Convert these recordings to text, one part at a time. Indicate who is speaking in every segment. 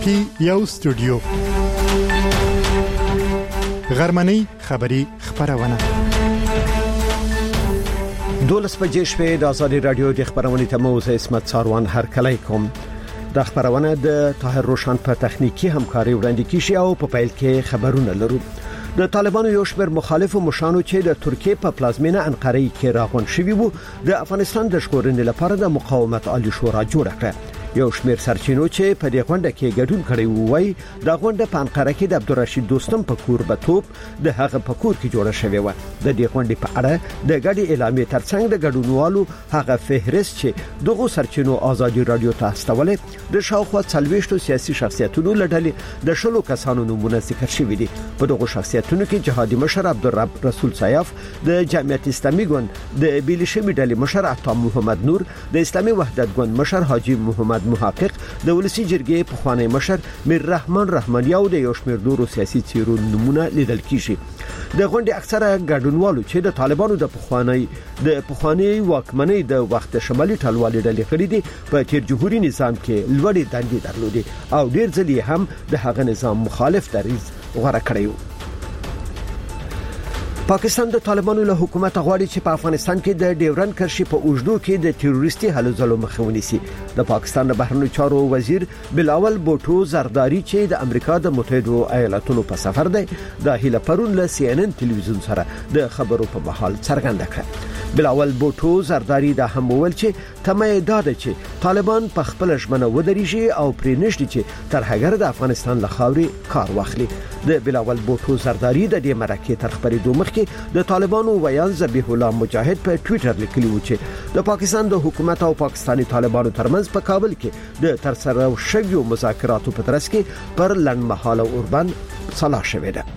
Speaker 1: کې یو استودیو غرمنۍ خبری خبرونه
Speaker 2: 12 بجې شپې د آزادي رادیو د خبرونې تموز اسمت ساروان هر کله کوم د خبرونه د طاهر روشن په تخنیکی همکاري وړاندې کیږي او په پیل کې خبرونه لرو. د طالبانو یو شمېر مخالفو مشانو چې د ترکیه په پلازمینه انقره کې راغون شوی وو د افغانستان د ژغورنې لپاره د مقاومت عالی شورا جوړ کړ. یو شمېر سرچینو چې په دې غونډه کې ګډون کړی وای د غونډه په انقره کې د عبدالرشید دوستم په کور به توپ د هغه په کور کې جوړه شوی و. د دې غونډې په اړه د ګډي اعلامیې ترڅنګ د ګډونوالو هغه فهرست چې دغه سرچینو آزادي رادیو ته استولې د شاوخوا 40 سیاسي شخصیتونو لړل د شلو کسانو نمونه ذکر شوی دي. په دغه شخصیتونو کې جهادي مشر عبدالرب رسول سیاف، د جمعیت اسلامي ګوند د بیلشمي ډلې مشر عطا محمد نور، د اسلامي وحدت ګوند مشر حاجی محمد محقق، د ولسی جرګې پخوانی مشر میر رحمان رحماني او د یو شمېر نورو سیاسي څیرو نمونه لیدل کیږي. د غونډې اکثره ګډونوالو چې د طالبانو د پخوانی واکمنۍ د وخت شمالي ټلوالې ډلې کړې دي په تیر جمهوریت نظام کې لوړې دندې درلودي او ډیر ځلې هم د هغه نظام مخالف دریځ غوړه کړی. پاکستان د طالبانو له حکومت غواړي چې په افغانستان کې د ډیورن کرښې په اوږدو کې د تروریستي هلو ځلو مخه ونیسي. د پاکستان د بهرنیو چارو وزیر بلاول بوټو زرداری چې د امریکا د متحده ایالاتونو په سفر دی د هیله پرون له CNN ټلویزیون سره د خبرو په محل څرګنده کړه. بلاول بوټو زرداری دا هم وویل چې تمه ده چې طالبان په خپل ژمنه ودرېږي او پرې نشي چې ترهګر د افغانستان له خاورې کار واخلي. د بلاول بوټو زرداری د دې مرکه تر خبرېدو مخکې د طالبانو ویان ذبیح الله مجاهد په ټوئیټر لیکلی و چې د پاکستان د حکومت او پاکستانی طالبانو ترمنځ په کابل کې د ترسره شویو مذاکراتو په ترڅ کې پر لنډمهاله اوربند صلاح شوې ده.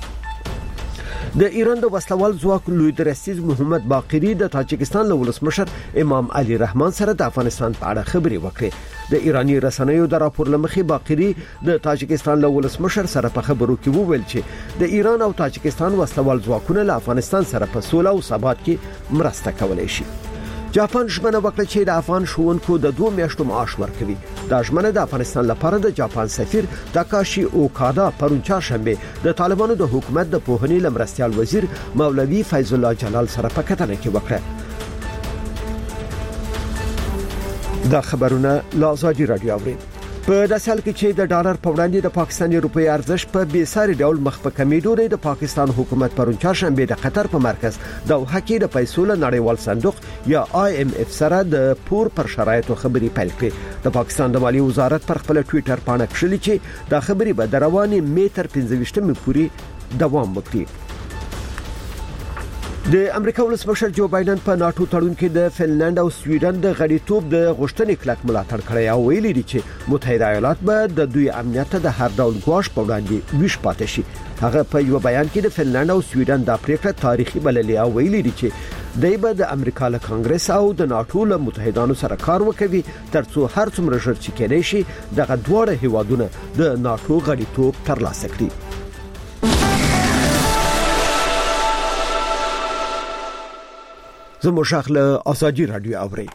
Speaker 2: د ایران د وسلوال ځواک لوی درستیز محمد باقری د تاجکستان له ولسمشر امام علي رحمان سره د افغانستان په اړه خبري وکړي. د ایرانی رسنیو د راپور لمخې باقری د تاجکستان له ولسمشر سره په خبرو کې وویل چې د ایران او تاجکستان وسلوال ځواکونه له افغانستان سره په سوله او ثبات کې مرسته کولای شي. جاپان ژمنه وکړه چې د افغان ښوونکو د 2 میاشتو معاش ورکوي. دا ژمنه د افغانستان لپاره د جاپان سفیر تاکاشي اوکادا پرون چهارشنبه د طالبانو د حکومت د پوهنې لمرستیال وزیر مولوی فیض الله جلال سره په کتنه کې وکړه. دا خبرونه له آزادي رادیو اوري. په داسې حال کې چې د ډالر په وړاندې د پاکستاني روپۍ ارزش په بیساري ډول مخ په کمیدو دی، د پاکستان حکومت پرون چهارشنبه د قطر په مرکز دوحه کې د پیسو له نړیوال صندوق یا IMF سره د پور پر شرایطو خبري پیل کړې. د پاکستان د مالی وزارت پر خپل ټوئیټر باندې کړلي چې دا خبري به د رواني میتر 15 پورې دوام وکړي. د امریکا ولسمشر جو بایدن په ناتو تړون کې د فنلند او سویډن د غړیتوب د غوښتنې کلک ملاتړ کړی او ویلي دی چې متحده ایالات به د دوی امنیت د هر ډول ګواښ په وړاندې ویش پاتې شي. هغه په یو بیان کې د فنلند او سویډن د پریکړه تاریخي بللې او ویلي دی چې دوی به د امریکا له کانګرس او د ناتو له متحدانو سره کار وکوي ترڅو هر څومره ژر چې کېدای شي دغه دواړه هیوادونه د ناتو غړیتوب ترلاسه کړي. زموږ شاخله آزادي رادیو اوري.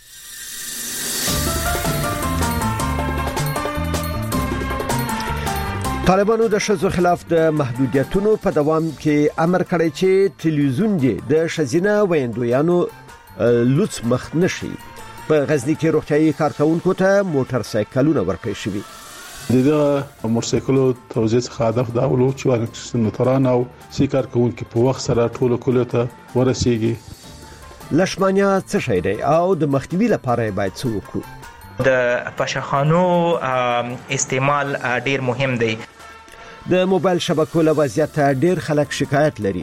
Speaker 2: طالبانو د شذو خلاف د محدودیتونو په دوام کې امر کړی چې ټلویزیون د شذینه ویندویانو لوڅ مخ نشي. په غزنی کې روغتيایي کارکونکو ته موټر سایکلونه ورکړل شوي.
Speaker 3: دغه موټرسایکلو توزیع څخه هدف دا ولو چې موټران او سی کارکونکو په وخت سره ټولو کلیو ته ورسیږي.
Speaker 2: لشمانیا څه شي دی او د مخنیوي لپاره باید څه وکړو؟
Speaker 4: د پشخانو استعمال ډیر مهم دی.
Speaker 2: د موبایل شبکو له وضعیت ډیر خلک شکایت لري.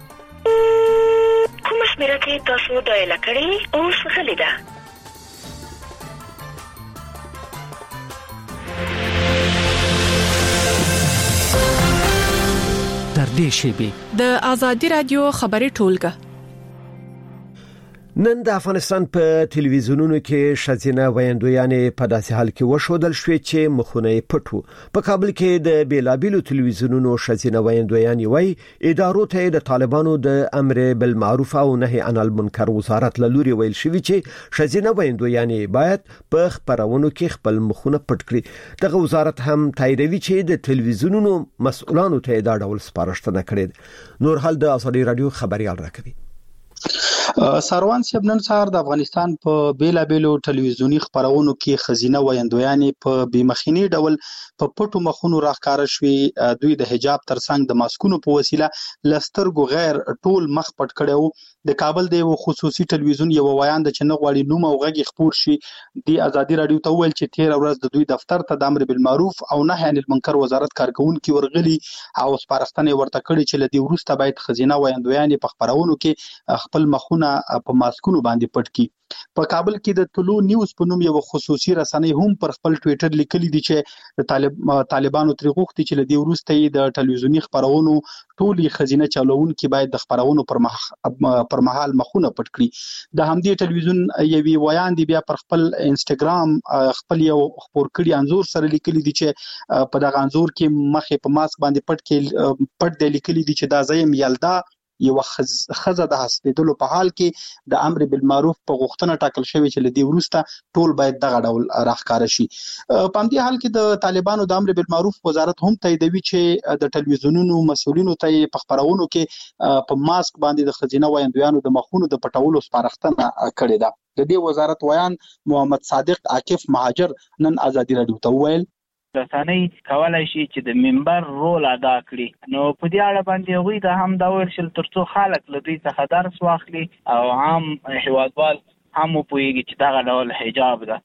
Speaker 5: کوم شمیره کې تاسو ډایل کړئ اوس غلې ده.
Speaker 6: تر دې شی به د آزادي رادیو خبري ټولګه
Speaker 2: نن د افغانستان په ټلویزیونونو کې شذینه ویندویانې په داسې حال کې وشودل شوې چې مخونه پټو. په کابل کې د بیلابیلو ټلویزیونونو شذینه ویندویانې وای ادارو ته د طالبانو د امر بالمعروف او نهي عن المنکر وزارت له لوري ویل شوی چې شذینه ویندویانې باید په خبرونو کې خپل مخونه پټ کړي. دغه وزارت هم تاییدوي چې د ټلویزیونونو مسؤلانو ته دا ډول سپارښتنه کړې. نور حال د ازادي رادیو خبريال راکوي.
Speaker 6: ساروان صاحب نن سهار د افغانستان په بیلابیلو ټلویزیونی خبرونو کې خزینه ویندویانې په بیمخینی ډول په پټو مخونو راخاره شوي. دوی د حجاب ترڅنګ د ماسکونو په وسیله لسترګو غیر ټول مخ پټ کړو. د کابل د یو خصوصي ټلویزیون یو ویان د چنه غواړي نوم او غږی خبر شي. د ازادي رادیو ته ویل چې 13 ورځ د دوی دفتر ته د امر بالمعروف او نهي عن المنکر وزارت کارکونکو ورغلي او سپارښتنه ورته کړې چې لدی ورسته باید خزینه ویندویانې په خبرونو کې خپل مخونه په ماسکونو باندې پټ کی. په کابل کې د طلوع نیوز په نوم یو خصوصي رسنۍ هم پر خپل ټوئیټر لیکلي دي چې طالبانو تر غوښتي چې لدی ورسته د ټلویزیونی خبرونو ټولي خزینه چلوونکي باید د خبرونو پر مهال مخونه پټ کړي. د همدې ټلویزیون یوي ویان دی بیا پر خپل انستګرام خپل یو خبر کړي انزور سره لیکلي دي چې په دغه انزور کې مخې په ماسک باندې پټ دی لیکلي دي چې دا زیم یلدا یو خزه د هسپیټلو په حال کې د امر بالمعروف په غوښتنه ټاکل شوی چې لدی ورسته ټول باید دغه ډول راخکاره شي. په همدې حال کې د طالبانو د امر بالمعروف وزارت هم تاییدوي چې د ټلویزیونونو مسؤلینو ته په خبرونو کې په ماسک باندې د خزینه ویندویانو د مخونو د پټولو سپارښتنه کړې ده. د دې وزارت ویان محمد صادق عاکف مهاجر نن ازادي رادیو ته ویل
Speaker 7: رسنۍ کولای شي چې د منبر رول ادا کړي. نو په دې اړه باندې غوي د هم دا ورشل ترڅو خلک له دوی څخه درس واخلي او عام هیوادوال هم پوهیږي چې دا ډول حجاب ده.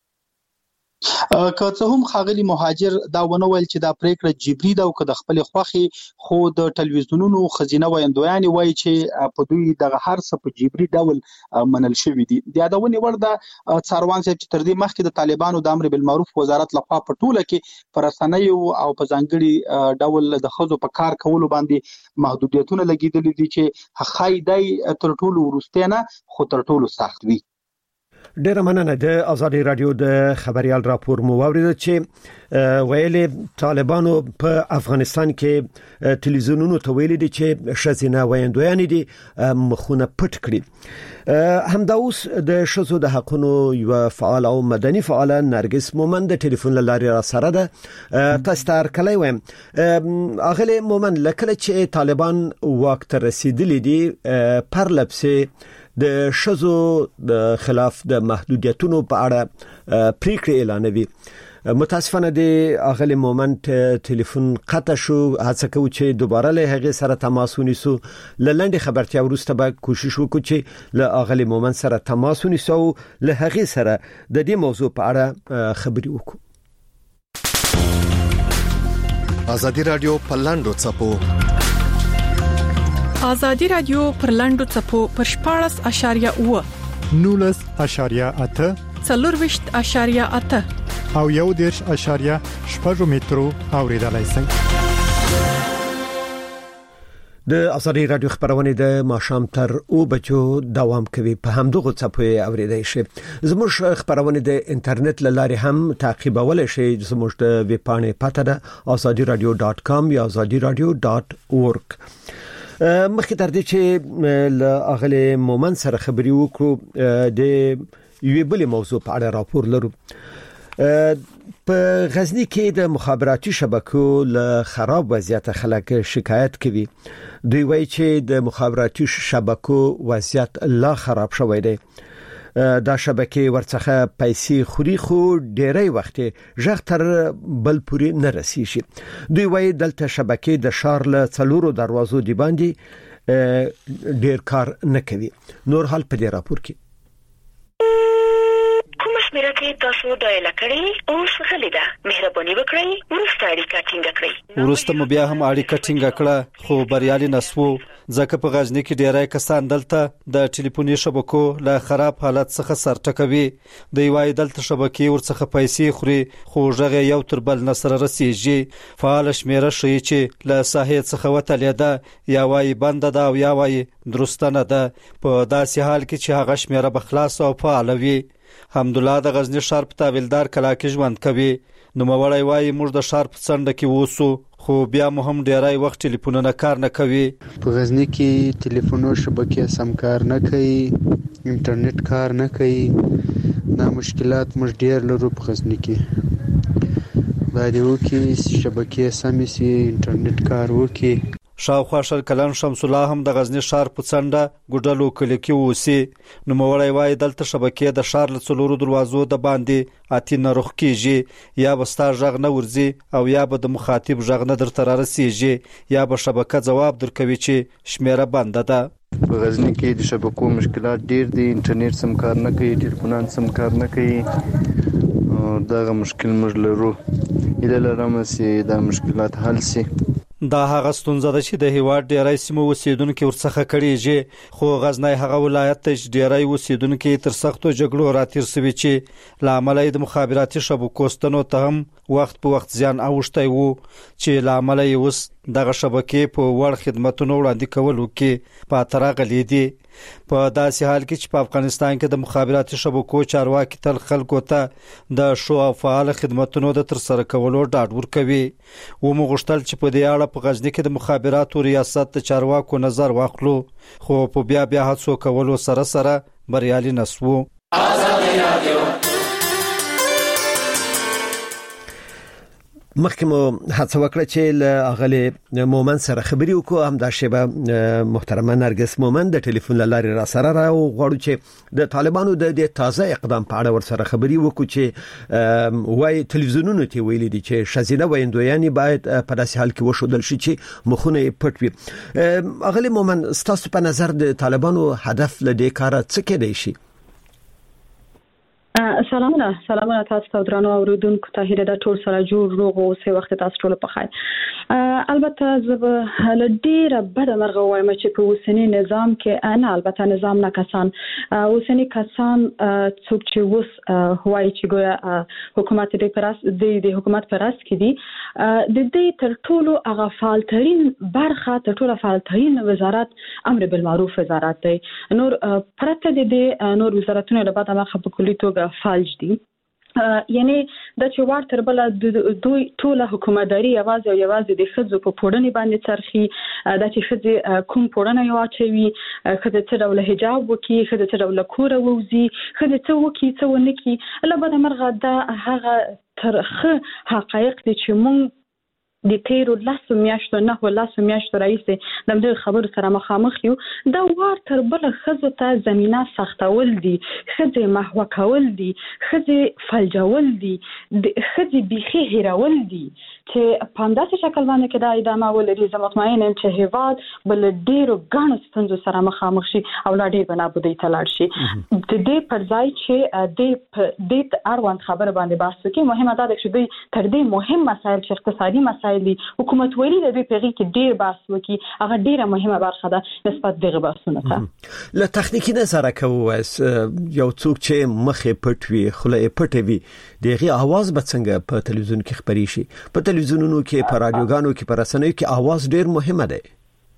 Speaker 6: که څه هم خاغلی مهاجر دا ونه ویل چې دا پریکړه جبري ده او که د خپل خوخي خو د ټلویزیونونو خزینه ویندویانې وایي چې په دوی دغه هر څه په جبري ډول منل شوی دي. د یادونې وړ ده څاروان صاحب چې تر دې مخکې د طالبانو د امر بالمعروف وزارت لخوا په ټوله کې پر رسنیو او په ځانګړي ډول د خزو په کار کولو باندې محدودیتونه لګیدلي دي چې خایدای تر ټولو ورستنه خو تر ټولو سخت وي.
Speaker 2: ډیره مننه. د ازادي رادیو د خبريال راپور مو واورید چې ویلي طالبانو په افغانستان کې ټلویزیونونو ته ویلي دي چې شذینه ویندویانې دي مخونه پټ کړي. همدا اوس د شذو د حقونو یو فعال او مدني فعال نرګس مومن د ټلیفون لارې را سره ده. تاسو تر کله وایم اغله مومن لکه چې طالبان وخت رسیدلی دي پر لپسه د شذو د خلاف د محدودیتونو په اړه پریکړه اعلانوي. متاسفانه د اغلی مومنت ټلیفون قطع شو. هڅه کوو چې دوباره له هغه سره تماس ونیسو. لنډه خبرتیا ورسته به کوشش وکړو چې له اغلی مومنت سره تماس ونیسو له هغه سره د دې موضوع په اړه خبري وکړو.
Speaker 8: ازادي رادیو په لاندو چپو
Speaker 9: ازادي رادیو پر لاندو چپو پر 14.8
Speaker 1: 19.8
Speaker 9: 4.8
Speaker 1: او 1.8 مترو اوریدلای شئ.
Speaker 2: د ازادي رادیو خبرونه د ماشام تر او بچو دوام کوي. په همدغه چپو اوریدای شئ. زموږ خبرونه د انټرنیټ لارې هم تعقیبولای شئ. زموږ د ویب پاڼې پته ده azadiradio.com یا azadiradio.org. مخکې تر دې چې له اغله مومن سره خبري وکړو د یوې بلې موضوع په اړه راپور لرو. په غزنی کې د مخابراتي شبکو له خراب وضعیت خلک شکایت کوي. دوی وایي چې د مخابراتي شبکو وضعیت لا خراب شوی دی. دا شبکې ورڅخه پیسې خوري خو ډېری وخت ژغ تر بل پوري نه رسیږي. دوی وایي دلته شبکې د شار له 4 دروازو دی باندې ډېر کار نه کوي. نور حال په دې راپور کې
Speaker 5: شمیره چې تاسو ډایل کړئ اوس غلې ده مهرباني وکړئ ورسته اړیکه ټینګه کړئ.
Speaker 10: ورسته مو بیا هم اړیکه ټینګه کړه خو بریالي نسو ځکه په غزنی کې ډیری کسان دلته د ټلیفوني شبکو له خراب حالت څخه سرټکوي. د یوای دلته شبکې ورڅخه پیسې خوري خو ژغه یو تر بل نسر رسیږي. فعال شمیره شي چې له ساحې څخه وتلې ده یا وای بند ده او یا وای درسته نه ده. په داسې حال کې چې هغه شمیره بخلاص او فعال وي. حمدالله د غزنی ښار په تاویلدار کلا کې ژوند کوي. نو مړی وای موږ د ښار په څنډه کې ووسو خو بیا مو هم ډیری وخت ټلیفونونه کار نه کوي.
Speaker 11: په غزنی کې ټلیفونو شبکې سم کار نه کوي، انټرنیټ کار نه کوي. دا مشکلات موږ ډیر لرو په غزنی کې. باید وکړي شبکې سمې سي، انټرنیټ کار وکړي.
Speaker 10: شاوخوا شل کلن شمس الله هم د غزنی ښار په څنډه ګډلو کلی کې اوسي. نو مړی وای دلته شبکې د ښار له څلورو دروازو د باندې اتینه رخ کیږي. یا به ستا غږ نه ورځي او یا به د مخاطب غږ نه درته رارسیږي یا به شبکه ځواب درکوي چې شمیره بنده ده.
Speaker 11: په غزنی کې د شبکو مشکلات ډیر دي، انټرنیټ سم کار نه کوي، ټلیفونان سم کار نه کوي. دغه مشکل موږ لرو. هیله لرم چې دا مشکلات حل سي.
Speaker 10: دا هغه ستونزه ده چې د هیواد ډیری سیمو اوسیدونکو ورڅخه کړيږي. خو غزنی هغه ولایت ته چې ډیری اوسیدونکو تر سختو جګړو راتیر سوي چې لامل د مخابراتي شبکو ستنو ته هم وخت په وخت ځان اوښتای وو چې لامل یې اوس دغه شبکې په وړ خدماتونو وړاندې کولو کې پاتره غلې دي. په داسې حال کې چې په افغانستان کې د مخابراتي شبکو چارواکي تل خلکو ته د شو او فعال خدماتونو د ترسره کولو ډاډ ورکوي. ومو غوښتل چې په دې اړه په غزنی کې د مخابراتو ریاست د چارواکو نظر واخلو خو په بیا هڅو کولو سره بریالي نسو.
Speaker 2: مخکې مو هڅه وکړه چې له اغلې مومن سره خبرې وکړو. هم دا شیبه محترمه نرګس مومن د ټلیفون لارې را سره غواړو چې د طالبانو د تازه اقدام په اړه ور سره خبرې وکړو چې وای تلویزیونونو ته ویلي دي چې شزینه ویندویانی باید په داسې حال کې وشودل شي چې مخونه پټ وي. اغلې مومن ستاسو په نظر د طالبانو هدف له دې کار څه کېدای شي؟
Speaker 12: سلامونه تاسو ته درنو اوریدونکو ته هیله ده ټول سره جوړ روغ او سه وخت تاسو ټول په خیر. البته زه له ډیره بده مرغه وایم چې په اوسنی نظام کې نه البته نظام نه کسان اوسنی کسان څوک چې وس هوای چې ګویا حکومت د حکومت پراس کې دي د دې تر ټولو هغه فعالترین برخه تر ټولو فعالترین وزارت امر بالمعروف وزارت دی. نور پرته د دې نور وزارتونو له بعده مخه په کلی توګه فالج دي. یعنی د چوار تر بل دوی ټول حکومتداري یوازې د خځو په پوړنې باندې چرخي. د چې خځې کوم پوړنه یو اچوي، خځې څه ډول حجاب وکي، خځې څه ډول کور ووزي، خځې څه وکي څه ونه کی. لبد مرغه د هغه ترخه حقایق دي چې مونږ د تیرو لاسو میاشتو راځي د دې خبرو سره مخامخ یو. دا وار تر بل خزو ته زمينه سختول دي، خزه محو کول دي، خزه فلجول دي، خزه بيخي هیرول دي چې په همداسې شکل باندې کې دا ادامه ولري. زه مطمئن یم چې هیواد بل ډیرو ګڼو ستونزو سره مخامخ شي او لا ډیر بنابودي تلاړ شي. د دې پر ځای چې د اړوند خبره باندې بحث وکړي مهمه ده چې دوی تر دې مهم مسایل چې اقتصادي مسایل دي حکومت ویلي د دې پیغي کې ډیر بحث وکړي. هغه ډیره مهمه برخه ده نسبت دغه بحثونه ته.
Speaker 2: له تخنیکی نظر کوو یو څوک چې مخه پټ وي خله پټ وي دغه आवाज به څنګه په تلویزیون کې خبري شي؟ په تلویزیونونو کې په رادیوګانو کې په رسنیو کې आवाज ډیر مهمه ده.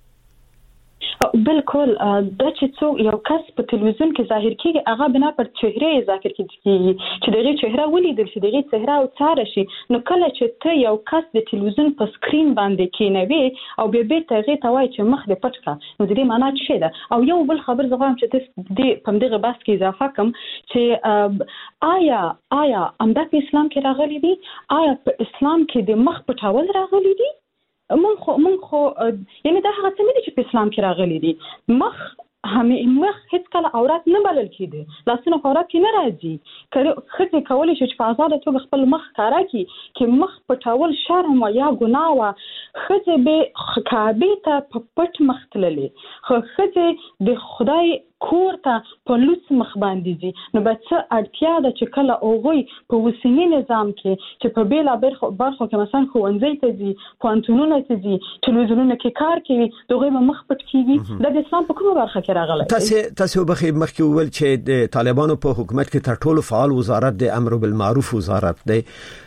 Speaker 12: بالکل د چې څو یو کس په تلویزیون کې ظاهر کیږي هغه بنا پر چهره ذکر کیږي چې دغه چهره ولیدل شي، دغه چهره او څار شي. نو کله چې ته یو کس د تلویزیون په سکرین باندې کینوي او به ته توای چې مخ دې پټ کا نو دې معنی څه ده؟ او یو بل خبر زغم چې دې په دغه بحث کې اضافه کوم چې آیا امدا په اسلام کې راغلي دي؟ آیا په اسلام کې د مخ پټول راغلي دي؟ من خو یعنی دا هغه څه نه دي چې په اسلام کې راغلي دي. مخ هیڅ کله عورت نه بلل کېده، لاسونه عورت کې نه راځي. خځې کولی شي چې په آزاده توګه خپل مخ کاره کړي چې مخ پټول شرم یا ګناه وه. ښځې به کعبې ته په پټ مخ تللې، خو ښځې د خدای کور ته په لوس مخ باندې دي نو به څه اړتیا ده چې کله اوغوي په وسنی نظام کې چې په بیل برخو کې مثلا خوندې ته دي پانتونونه ته دي تلویزیونونه کې کار کوي دغه مخ پټ کیږي د اسلام په کومه برخه کې راغلی
Speaker 2: تاسو به مخکې ول چې د طالبانو په حکومت کې تر ټولو فعال وزارت د امر بالمعروف وزارت دی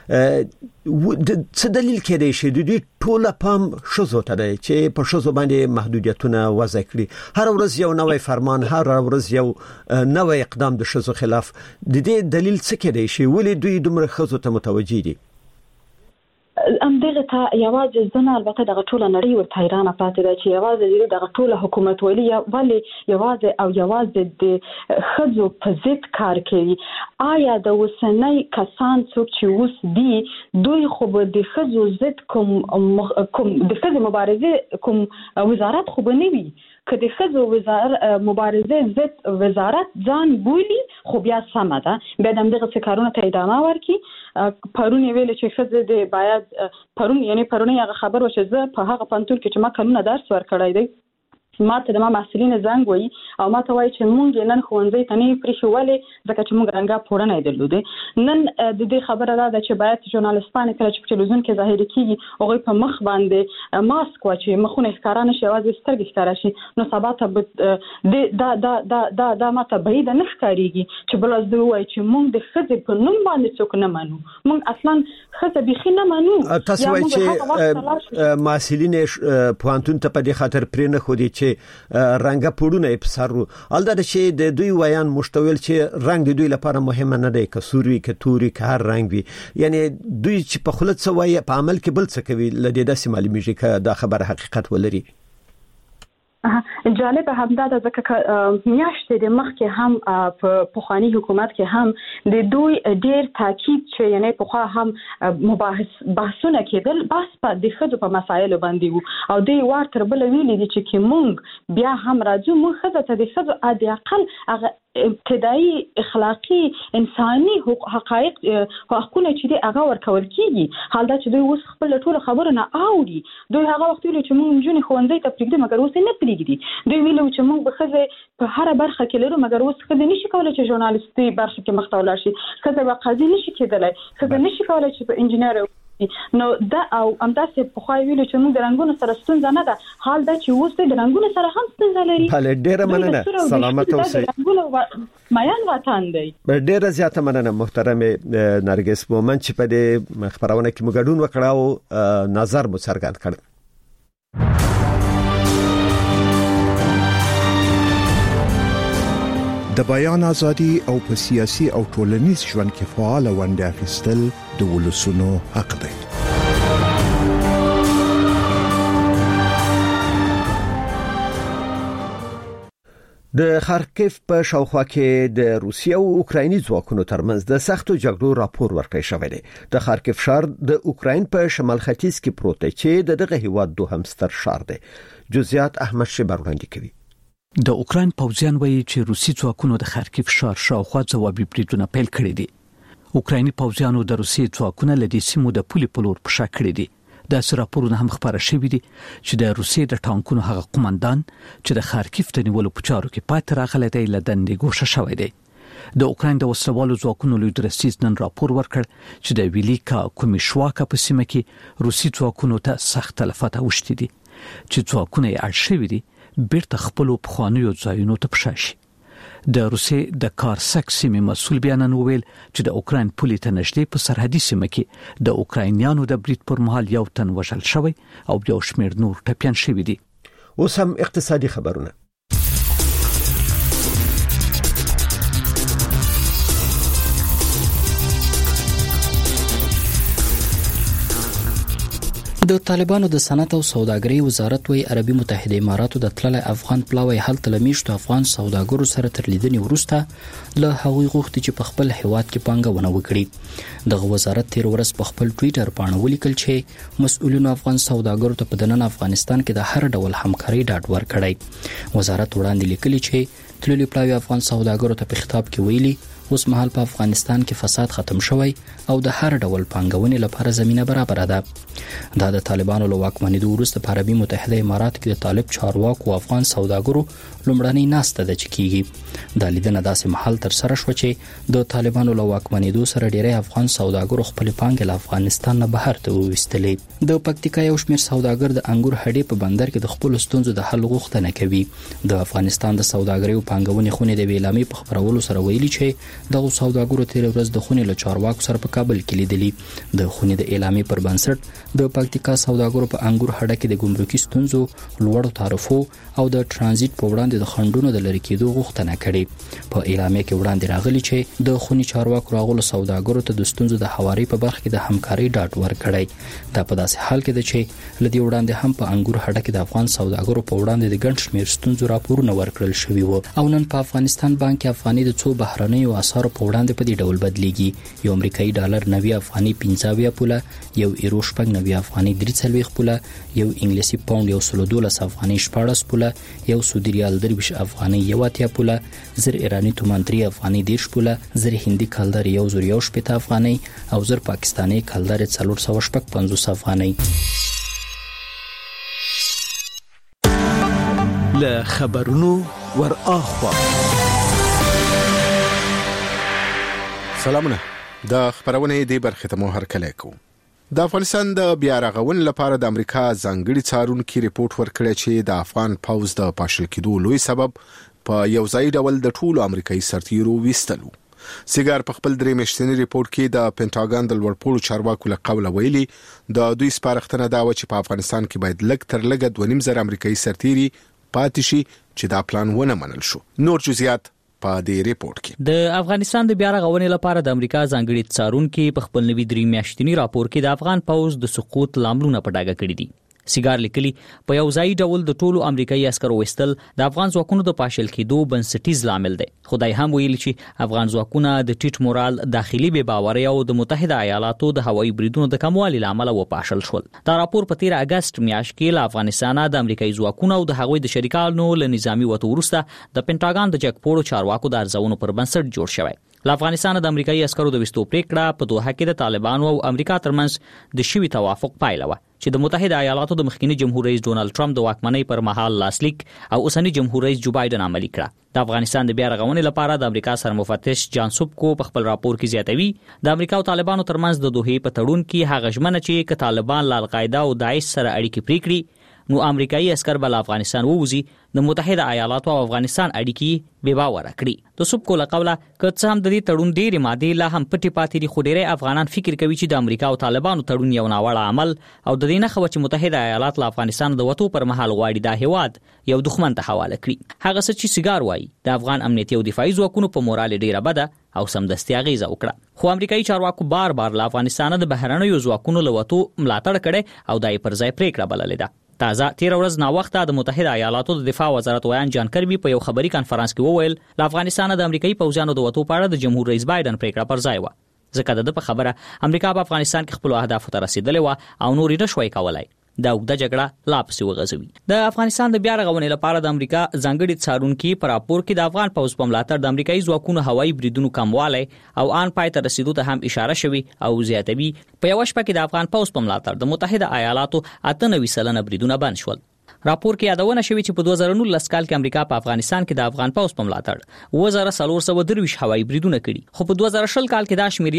Speaker 2: څه دلیل کې دی چې دوی ټول پام شوزو ته دی چې په شوزو باندې محدودیتونه وضع کړي هر ورځ یو نوې فرمان هر ورځ یو نوې اقدام د شوزو خلاف د دې دلیل څه کې دی چې ولې دوی دومره شوزو ته متوجي دي
Speaker 12: دغه ته یوازې ځنه البته دغه ټول نړۍ ورته حیرانه پاتې ده چې یوازې دغه ټول حکومت ولی یوازې د خځو په ضد کار کوي آیا د وسنۍ کسان څوک چې اوس دي دوی خو به د خځو ضد کوم د خځو مبارزه کوم وزارت خو به نه وي که د خځو وزارت مبارزه ضد وزارت ځان بولی خو بیا سمه ده بیا دغه څه کارونه ته ادامه ورکړي پرون ویل چې خځه د باید پرون هغه خبر و چې زه په هغه پانتون کې چې ما کلونه درس ورکړای دی ما ته د محصلین زنګ وای او ما ته وای چې مونږ نن خوندې ته نه پریښولې ځکه چې مونږ رنګه پوره نه درلوده نن د دې خبره ده چې باید ژورنالیستان کله چې په تلویزیون کې ظاهر کیږي هغه په مخ باندې ماسک واچي مخونه ښکارا نشي یوازې سترګې ښکارا شي نو سبا ته دا ما ته بعید نه ښکاریږي چې بل از دوی وای چې مونږ د خځې په نوم باندې څوک نه منو مونږ اصلا خځه بيخي نه منو
Speaker 2: تاسو وای چې محصلین پوهنتون ته په دې خاطر پرې نه خو دي چې رنګه پړونه په سر البته چې د دوی ویان مشتویل چې رنگ د دوی لپاره مهمه نه دی کسوري کتوري که هر رنگ وي یعنی دوی چې په خلت سوي په عمل کې بل څه کوي لدې داسې معلومیږي چې دا خبره حقیقت ولري
Speaker 12: جالب همدا د ځکه میاشتې د مخ کې هم په پخوانی حکومت کې هم د دوی ډیر تاکید چې یعنی په هم بحثونه کېدل بس په د خځو په مسایلو باندې وو او دوی ورته بل ویلي دي چې مونږ بیا هم راځو مونږ خځه ته د خځو عادي اقل هغه ابتدایي اخلاقی انساني حقایق حقونه چې دی هغه ورکول کیږي حال دا چې دوی اوس خپل ټول خبره نه اوري دوی هغه وخت ویل چې مونږ جون خوندې ته پرېږدي مګر اوس نه پرېږدي دوی ویل چې مونږ به خځه په هر برخه کې لرو مګر اوس خځه نشي کولای چې ژورنالیستي برخه کې مخ ته ولاړ شي خځه به قاضي نشي کېدلای خځه نشي کولای چې په انجینر نو دا او همداسې په خو ویلو چې موږ د رنگونو سره ستونزه نه ده حال دا چې اوس د رنگونو سره هم ستونزه لري
Speaker 2: بله ډیره مننه سلامت اوسئ
Speaker 12: مایان وطن دی
Speaker 2: ډیره زیاته مننه محترم نرګس مومن چې په دې خبرونه کې موږ ګډون وکړو او نظر مو څرګند کړ
Speaker 13: د بیان ازادي او په سیاسي او ټولنیز ژوند کې فعال ونډه اخیستل د ولسونو حق دی.
Speaker 2: د خارکیف په شاوخوا کې د روسیې او اوکرایني ځواکونو ترمنځ د سختو جګړو راپور ورکړی شوی دی. د خارکیف ښار د اوکراین په شمال ختیځ کې پروت دی چې دغه هیواد دوهم ستر ښار دی. جزئیات احمد شیبر وړاندې کوي.
Speaker 14: د اوکراین پوځیان وایي چې روسي ځواکونو د خارکیف ښار شاوخوا ځوابي بریدونه پیل کړي دي. اوکرایني پوځیانو د روسي ځواکونو له دې سیمو د پولې په لور پښه کړي دي. دا راپورونه هم خبره شوې دي چې د روسي د ټانکونو هغه قومندان چې د خارکیف ته نیولو په چارو کې پاتې راغلی دی له دندې ګوښه شوی دی. د اوکراین د وسلوالو ځواکونو لوی درستیز نن راپور ورکړ چې د ویلیکا کومیشواکا په سیمه کې روسي ځواکونو ته سخت تلفات اوښتي دي چې ځواکونه یې اړ شوي دي بیرته خپل پخوانیو ځایونو ته پښه شي. د روسیې د کارسک سیمې مسول بیان وویل چې د اوکراین پولې ته نږدې په سرحدي سیمه کې د اوکراینیانو د برید پر مهال یو تن وژل شوی او یو شمېر نور ټپیان شوي دي.
Speaker 2: اوس هم اقتصادي خبرونه.
Speaker 15: د طالبانو د صنعت او سوداګرۍ وزارت وی عربي متحده اماراتو د تللی افغان پلاوی هلته لمیشتو افغان سوداګرو سره تر لیدنې وروسته له هغوی غوښتي چې په خپل هیواد کې پانګونه وکړي. دغه وزارت تیر ورځ په خپل ټوئیټر باندې ولیکل چې مسؤلینو افغان سوداګرو ته په دننه افغانستان کې د هر ډول همکاري ډاډ ورکړی. وزارت وړاندې لیکلي چې تللی پلاوی افغان سوداګرو ته په خطاب کې ویلي اوس مهال په افغانستان کې فساد ختم شوی او د هر ډول پانګونې لپاره زمينه برابر ده. دا د طالبانو له واکمنېدو وروسته په عربي متحده امارات کې د طالب چارواکو افغان سوداګرو لومړنۍ ناسته ده چې کیږي. د لیدنه داسې محل تر سره شو چې د طالبانو له واکمنېدو سره ډېری افغان سوداګرو خپل پانګې له افغانستان نه بهر ته وویستلې. د پکتیکا یو شمېر سوداګر د انګور هډې په بندر کې د خپل ستونزو د حل غوښتنه کوي. د افغانستان د سوداګرۍ او پانګونې خونې د ویلامي په خبرولو سره ویلي چې دغه سوداګرو تیر ورځ د خونې له چارواکو سره په کابل کې لیدلي. د خونې د اعلامیې پر بنسټ د پکتیکا سوداګرو په انګور هډه کې د ګمرکي ستونزو، لوړو تعرفو او د ترانزیت په وړاندې د خنډونو د لرې کېدو غوښتنه کړې. په اعلامیې کې وړاندې راغلي چې د خونې چارواکو راغلو سوداګرو ته د ستونزو د هواري په برخه کې د همکارۍ ډاډ ورکړی. دا په داسې حال کې ده چې لدی وړاندې هم په انګور هډه کې د افغان سوداګرو په وړاندې د ګڼ شمېر ستونزو راپورونه ورکړل شوي وو. او نن په افغانستان بانک افغاني د څو بهرنیو اسعارو په وړاندې په دې ډول بدلیږي. یو امریکایي ډالر 90 افغاني 15 پوله، یو یورو 90 افغاني 43 پوله، یو انګلیسي پاوند 112 افغاني 14 پوله، یو سعودي ریال 23 افغاني 80 پوله، زر ایرانی تومان 3 افغاني 10 پوله، زر هندي کلدار 1.1 افغاني او زر پاکستاني کلدار 450 افغاني.
Speaker 16: له خبرونو ور اخوا.
Speaker 17: سلامونه. د خبرونه دی برخه ته مو هرکلی کوم. د افغانستان د بیا رغونې لپاره د امریکا ځانګړي څارونکي ریپورت ورکړی چې د افغان پوځ د پاشل کېدو لوی سبب په یو ځای ډول د ټولو امریکایي سرتیرو وستلو. سیګار په خپل درې میاشتنی ریپورت کې د پینټاګون د لوړپوړو چارواکو له قوله ویلي د دوی سپارښتنه دا و چې په افغانستان کې باید لږ تر لږه 2.5 امریکایي سرتیري پاتې شي چې دا پلان ونه منل شو. نور جزئیات په دې ریپورت کې.
Speaker 18: د افغانستان د بیا رغونې لپاره د امریکا ځانګړي څارونکي په خپل نوي 3 میاشتنی راپور کې د افغان پوځ د سقوط لاملونه په ډاګه کړي دي. سیګار لیکلي په یو ځای ډول د ټولو امریکایي عسکرو وستل د افغان ځواکونو د پاشل کېدو بنسټیز لامل دی. خدای هم ویلي چې افغان ځواکونه د ټیټ مورال، داخلي بې باورۍ او د متحده ایالاتو د هوایي بریدونو د کموالي لامل وپاشل شول. دا راپور په 13 اگست میاشت کې له افغانستان د امریکایي ځواکونو او د هغوی د شریکانو له نظامی وته وروسته د پینټاګون د جګپوړو چارواکو د ارزونو پر بنسټ جوړ شوی. له افغانستان د امریکایي عسکرو د وستو پریکړه په دوحه کې د طالبانو او امریکا ترمنځ د شوي توافق پایله و چې د متحده ایالاتو د مخکنی جمهور رئیس ډونالد ټرمپ د واکمنۍ پر مهال لاسلیک او اوسنی جمهور رئیس جو بایدن عملي کړه. د افغانستان د بیا رغونې لپاره د امریکا سرمفتش جان سوبکو په خپل راپور کې زیاتوي د امریکا او طالبانو ترمنځ د دوحې په تړون کې هغه ژمنه چې ک طالبان له القاعده او داعش سره اړیکې پرې کړي نو امریکایي عسكر بل افغانستان ووزي د متحده ایالاتو او افغانستان اړیکې بې باور کړي. د سوبکو له قوله که څه هم د دې تړون ډېرې مادې لا هم پټې پاتې دي خو ډېری افغانان فکر کوي چې د امریکا او طالبانو تړون یو ناوړه عمل او د دې نښه چې متحده ایالات له افغانستان د وټو پر مهال غواړي دا هیواد یو دښمن ته حواله کړي. هغه څه چې سیګار وایي د افغان امنیتي او دفاعي ځواکونو په مورال ډېره بده او سمدستي اغیزه وکړه. خو امریکایي چارواکو بار له افغانستان د بهرنیو ځواکونو له وټو ملاتړ کړي او دای پر ځای پریکړه بللې ده. تازه 13 ورځ نا وخته د متحده ایالاتو د دفاع وزارت ویان جان کربي په یو خبري کانفرنس کې وویل له افغانستان د امریکایي پوځیانو د وټو په اړه د جمهور رئیس بایدن پریکړه پر ځای و ځکه د په خبره امریکا په افغانستان کې خپل اهداف ته رسیدلې و او نور نه شوي کولای. دا وګړه جګړه لا پسې وغځوي. د افغانستان د بیا رغونې لپاره د امریکا ځانګړي څارونکي په راپور کې د افغان پوځ په ملاتړ د امریکایي ځواکونو هوایي بریدونو کموالی او ان پای ته رسیدو ته هم اشاره شوی او زیاتوي. په یو شپه کې د افغان پوځ په ملاتړ د متحده ایالاتو 98% بریدونه بند شول. راپور کې یادونه شوې چې په 2019 کال کې امریکا په افغانستان کې د افغان پوځ په ملاتړ 2430 هوایي بریدونه کړي خو په 2020 کال کې دا شمېر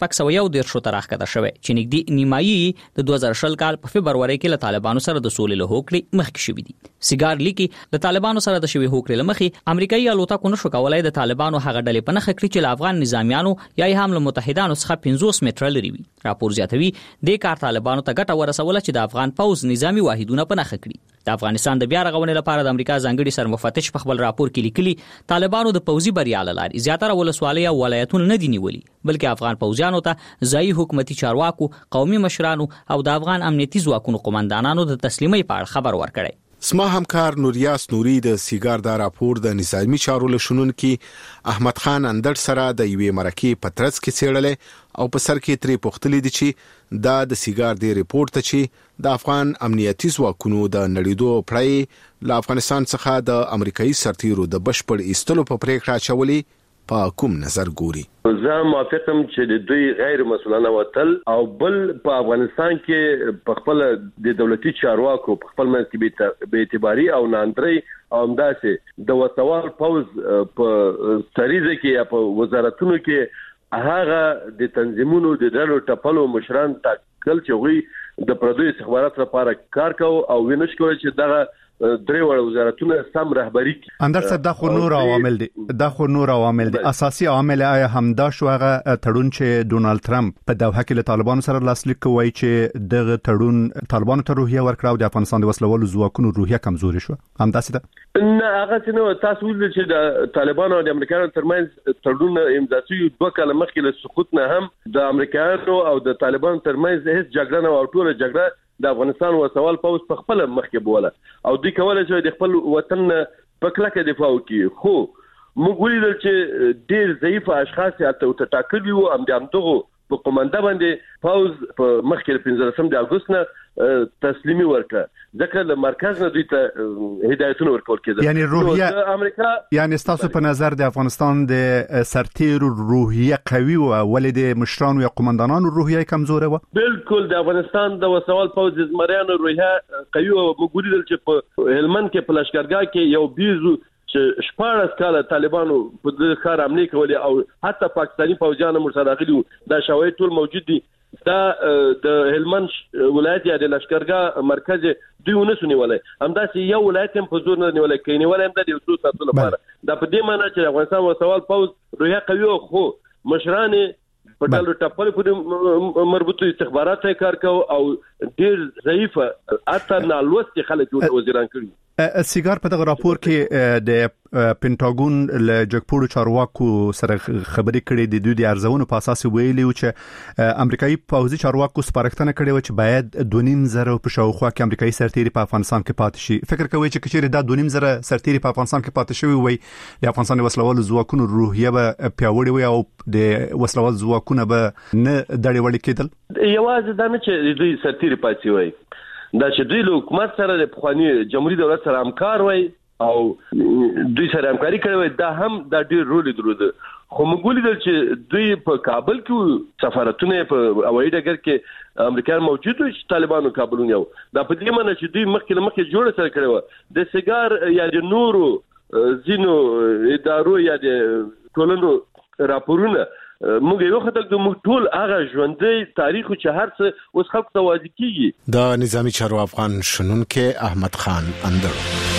Speaker 18: 1601 ته راښکته شوی چې نږدې نیمایي د 2020 کال په فبرवरी کې له طالبانو سره د سولې له هوکړې مخکې شوې دي. سیګار لیکي د طالبانو سره د شوې هوکړې لمخې امریکایي الوتکو نشو کولای د طالبانو هغه ډلې په نخښه کړي چې له افغان نظامیانو یا هم له متحدانو څخه 50 متره لري وي. راپور زیاتوي د کار طالبانو ته ګټه ورسوله چې د افغان پوځ نظامی واحدونه په نخښه کړي. د افغانستان د بیا رغونې لپاره د امریکا ځانګړي سرمفتش په خپل راپور کې لیکلي طالبانو د پوځي بریا لاري زیاتره ولسوالۍ او ولایتونه نه دي نیولي بلکې افغان پوځیانو ته ځایي حکومتي چارواکو، قومي مشرانو او د افغان امنیتي ځواکونو قومندانانو د تسلیمۍ په اړه خبر ورکړي.
Speaker 17: سما همکار نوریاس نوري د سیګار دا راپور د نظامی چارو لشنونکي احمد خان اندر سره د یوې مرکې په ترڅ کې څېړلې او په سر کې ترې پوښتلې دي چې دا د سیګار دی ریپورت ته چې د افغان امنیتي ځواکونو د نړیدو پړی له افغانستان څخه د امریکایي سرتیرو د بشپړ ایستلو په پریکړه چولې په کوم نظر ګوري.
Speaker 19: زه موافقم چې د دوی غیر مسؤلانه وتل او بل په افغانستان کې په خپل د دولتي چارواکو په خپل منځ کې به اعتباري او ناندري او همداسې د وسوال پوز په سریزه کې یا په وزارتونو کې هغه د تنظیمونو د ډلو ټپلو مشران ټاکل چې وي د پردوی استخبارات لپاره کار کوي او وینش کوي چې دغه درې وړ وزارتونه سم رهبری کوي.
Speaker 20: اندر صاحب دا خو نور عوامل دي اساسي عامل آیا همدا شو هغه تړون چې ډونالد ترامپ په دوحه کې له طالبانو سره لاسلیک کوي چې دغه تړون طالبانو ته روحیه ورکړه او د افغانستان د وسلوالو ځواکونو روحیه کمزوري شو همداسې ده؟
Speaker 19: نه هغه څنګه تاسو ول چې د طالبانو او د امریکایانو ترمنځ تړون امضا شوی 2 کال مخکې له سقوط نه هم د امریکایانو او د طالبانو ترمنځ هیڅ جګړه نه او ټول جګړه د افغانستان وسوال پوز په خپل مخکې بوله او دوی کولای شي د خپل وطن په کلکه دفاع وکړي. خو موږ ولیدل چې ډېر ضعیف اشخاص ته ټاکلي وو هم د همدغو په قومنده باندې پوز په مخکې 15 د اگست نه تسلیمي ورکړه ځکه له مرکز نه دوی ته هدایتونه ورکول کېدل.
Speaker 20: یعنی روحیه امریکا یعنی تاسو په نظر د افغانستان د سرتیر روحیه قوي او ولې د مشرانو یا قومندانانو روحیه کمزوره و؟
Speaker 19: بالکل د افغانستان د وسوال پوز زمریانو روحیه قوي او موږ ولیدل چې په هلمند کې په لشکرګاه کې یو بیزو چې 14 کال طالبانو په دې ښار حمله کولې او حتی پاکستاني فوجیانو مرسداخلي دا شواهد ټول موجود دي. دا د هلمند ولایت یا د لشکرګاه مرکز دوی ونسونی ولای همداسې یو ولایت هم په زور نه نیولای کینی ولای هم د یو څو ساتلو لپاره دا په دې معنی چې افغانستان وسوال پوز روحیه قوي خو مشران په ډالو ټاپل په مربوطه استخبارات کار کوي او ډیر ضعیف اته نالوست خلک وزیران کړي.
Speaker 20: سیګار په دغه راپور کې د پینټاګون له جګپوړو چارواکو سره خبرې کړې د دوی د ارزونو په اساس ویلي و چې امریکایي پوځي چارواکو سپارښتنه کړې و چې باید 2.5 په شاوخوا کې امریکایي سرتیري په افغانستان کې پاتې شي. فکر کوي چې کچېره دا 2.5 سرتیري په افغانستان کې پاتې شوی وي د افغانستان وسلوالو ځواکونو روحیه به پیاوړې وي او د وسلوالو ځواکونه به نه دړې وړې کېدل.
Speaker 19: یوازې دا نه چې دوی سرتیري پاتې وي دا چې دوی له حکومت سره د پخوانی جمهوریت دولت سره همکار وي او دوی سره همکاري کوي دا هم د ډیر رول درلود. خو موږ ولیدل چې دوی په کابل کې سفارتونه په هوایي ډګر کې امریکایان موجود وو چې طالبانو کابلونه یو دا په دې معنی چې دوی مخکې جوړه سره کړو د سیګار یا د نورو زینو ادارو یا د ټولنو راپورونه موږ یو خدای د موږ ټول هغه ژوندۍ تاریخ چې هر څه اوس خلک ته واضح کیږي.
Speaker 17: د نظامی چارو افغان شنونکو احمد خان اندر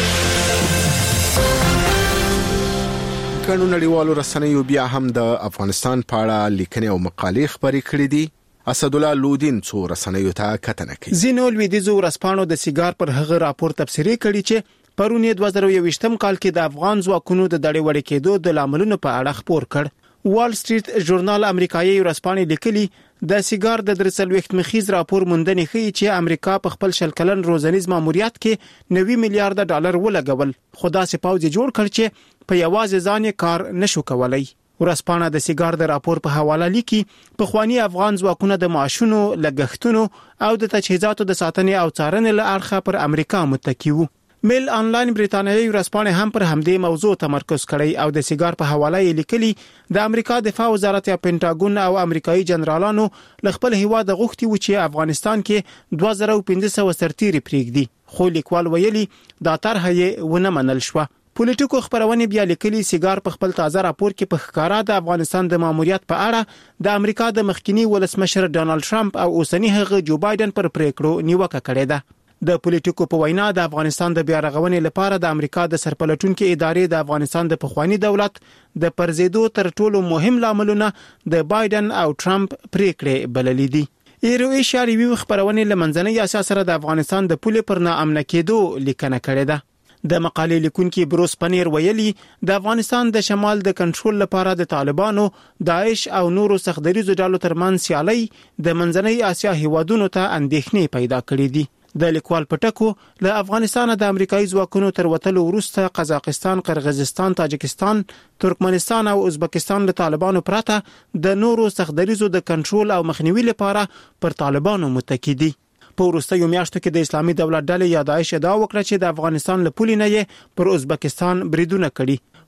Speaker 17: کانون نړیوالو رسنیو بیا هم د افغانستان په اړه لیکنې او مقالې خبرې کړې دي. اسد الله لودین څو رسنیو ته کتنه کوي.
Speaker 21: زینو لویدیزو رسپانو د سیګار پر هغه راپور تفسیری کړی چې پرونی 2021م کال کې د افغان ځواکونو د دړې وړې کېدو د لاملونو په اړه خبر کړ. وال سټریټ ژورنال امریکایي ورځپاڼې لیکلي د سیګار د 3 مخیز راپور موندنې ښیي چې امریکا په خپل شل کلن روزنیز ماموریت کې 90 میلیارډ ډالر ولګول خو دا سپاوځي جوړ کړ چې په یوازې ځان کار نشو کولای. ورځپاڼه د سیګار د راپور په حواله لیکي په خواني افغان ځواکونه د معاشونو لګښتونو او د تجهیزاتو د ساتنې او څارنې له اړخه پر امریکا متکی وو. میل آنلاین بریتانیایی ورځپاڼه هم پر همدې موضوع تمرکز کړی او د سیګار په حواله یې لیکلي د امریکا دفاع وزارت یا پینټاګون او امریکایي جنرالانو ل خپل هیواد غوښتي و چې افغانستان کې 2500 سرتیري پریږدي خو لیکوال ویلي دا طرح یې ونه منل شو. پولیټیکو خبرونه بیا لیکلي سیګار په خپل تازه راپور کې په ښکارا د افغانستان د ماموریت په اړه د امریکا د مخکنی ولسمشر ډانلډ ټرمپ او اوسنی هغه جو بایدن پر پریکړو نیوکه کړې ده. د پولیټیکو په وینا د افغانستان د بیا رغونې لپاره د امریکا د سرپلټونکو ادارې د افغانستان د پخوانی دولت د پرزیدو تر ټولو مهم لاملونه د بایدن او ټرمپ پریکړې بللې دي. ایرو ایشیا ریویو خبرونه لمنځنۍ اسیا سره د افغانستان د پولې پر ناامن کېدو لیکنه کړې ده. د مقالې لیکونکي بروس پنیر ویلي د افغانستان د شمال د کنټرول لپاره د طالبانو، داعش او نورو سختدریزو ډلو ترمنځ سیالي د منځنۍ اسیا هیوادونو ته اندېښنې پیدا کړې دي. د لیکوال پټکو له افغانستان د امریکایي ځواکونو تر وتلو وروسته قزاقستان، قرغیزستان، تاجکستان، ترکمنستان او ازبکستان له طالبانو پرته د نورو سختدریزو د کنټرول او مخنیوي لپاره پر طالبانو متکی دي. په وروستیو میاشتو کې د اسلامي دولت ډلې یا داعش ادعا وکړه چې د افغانستان له پولې نه پر ازبکستان بریدونه کړي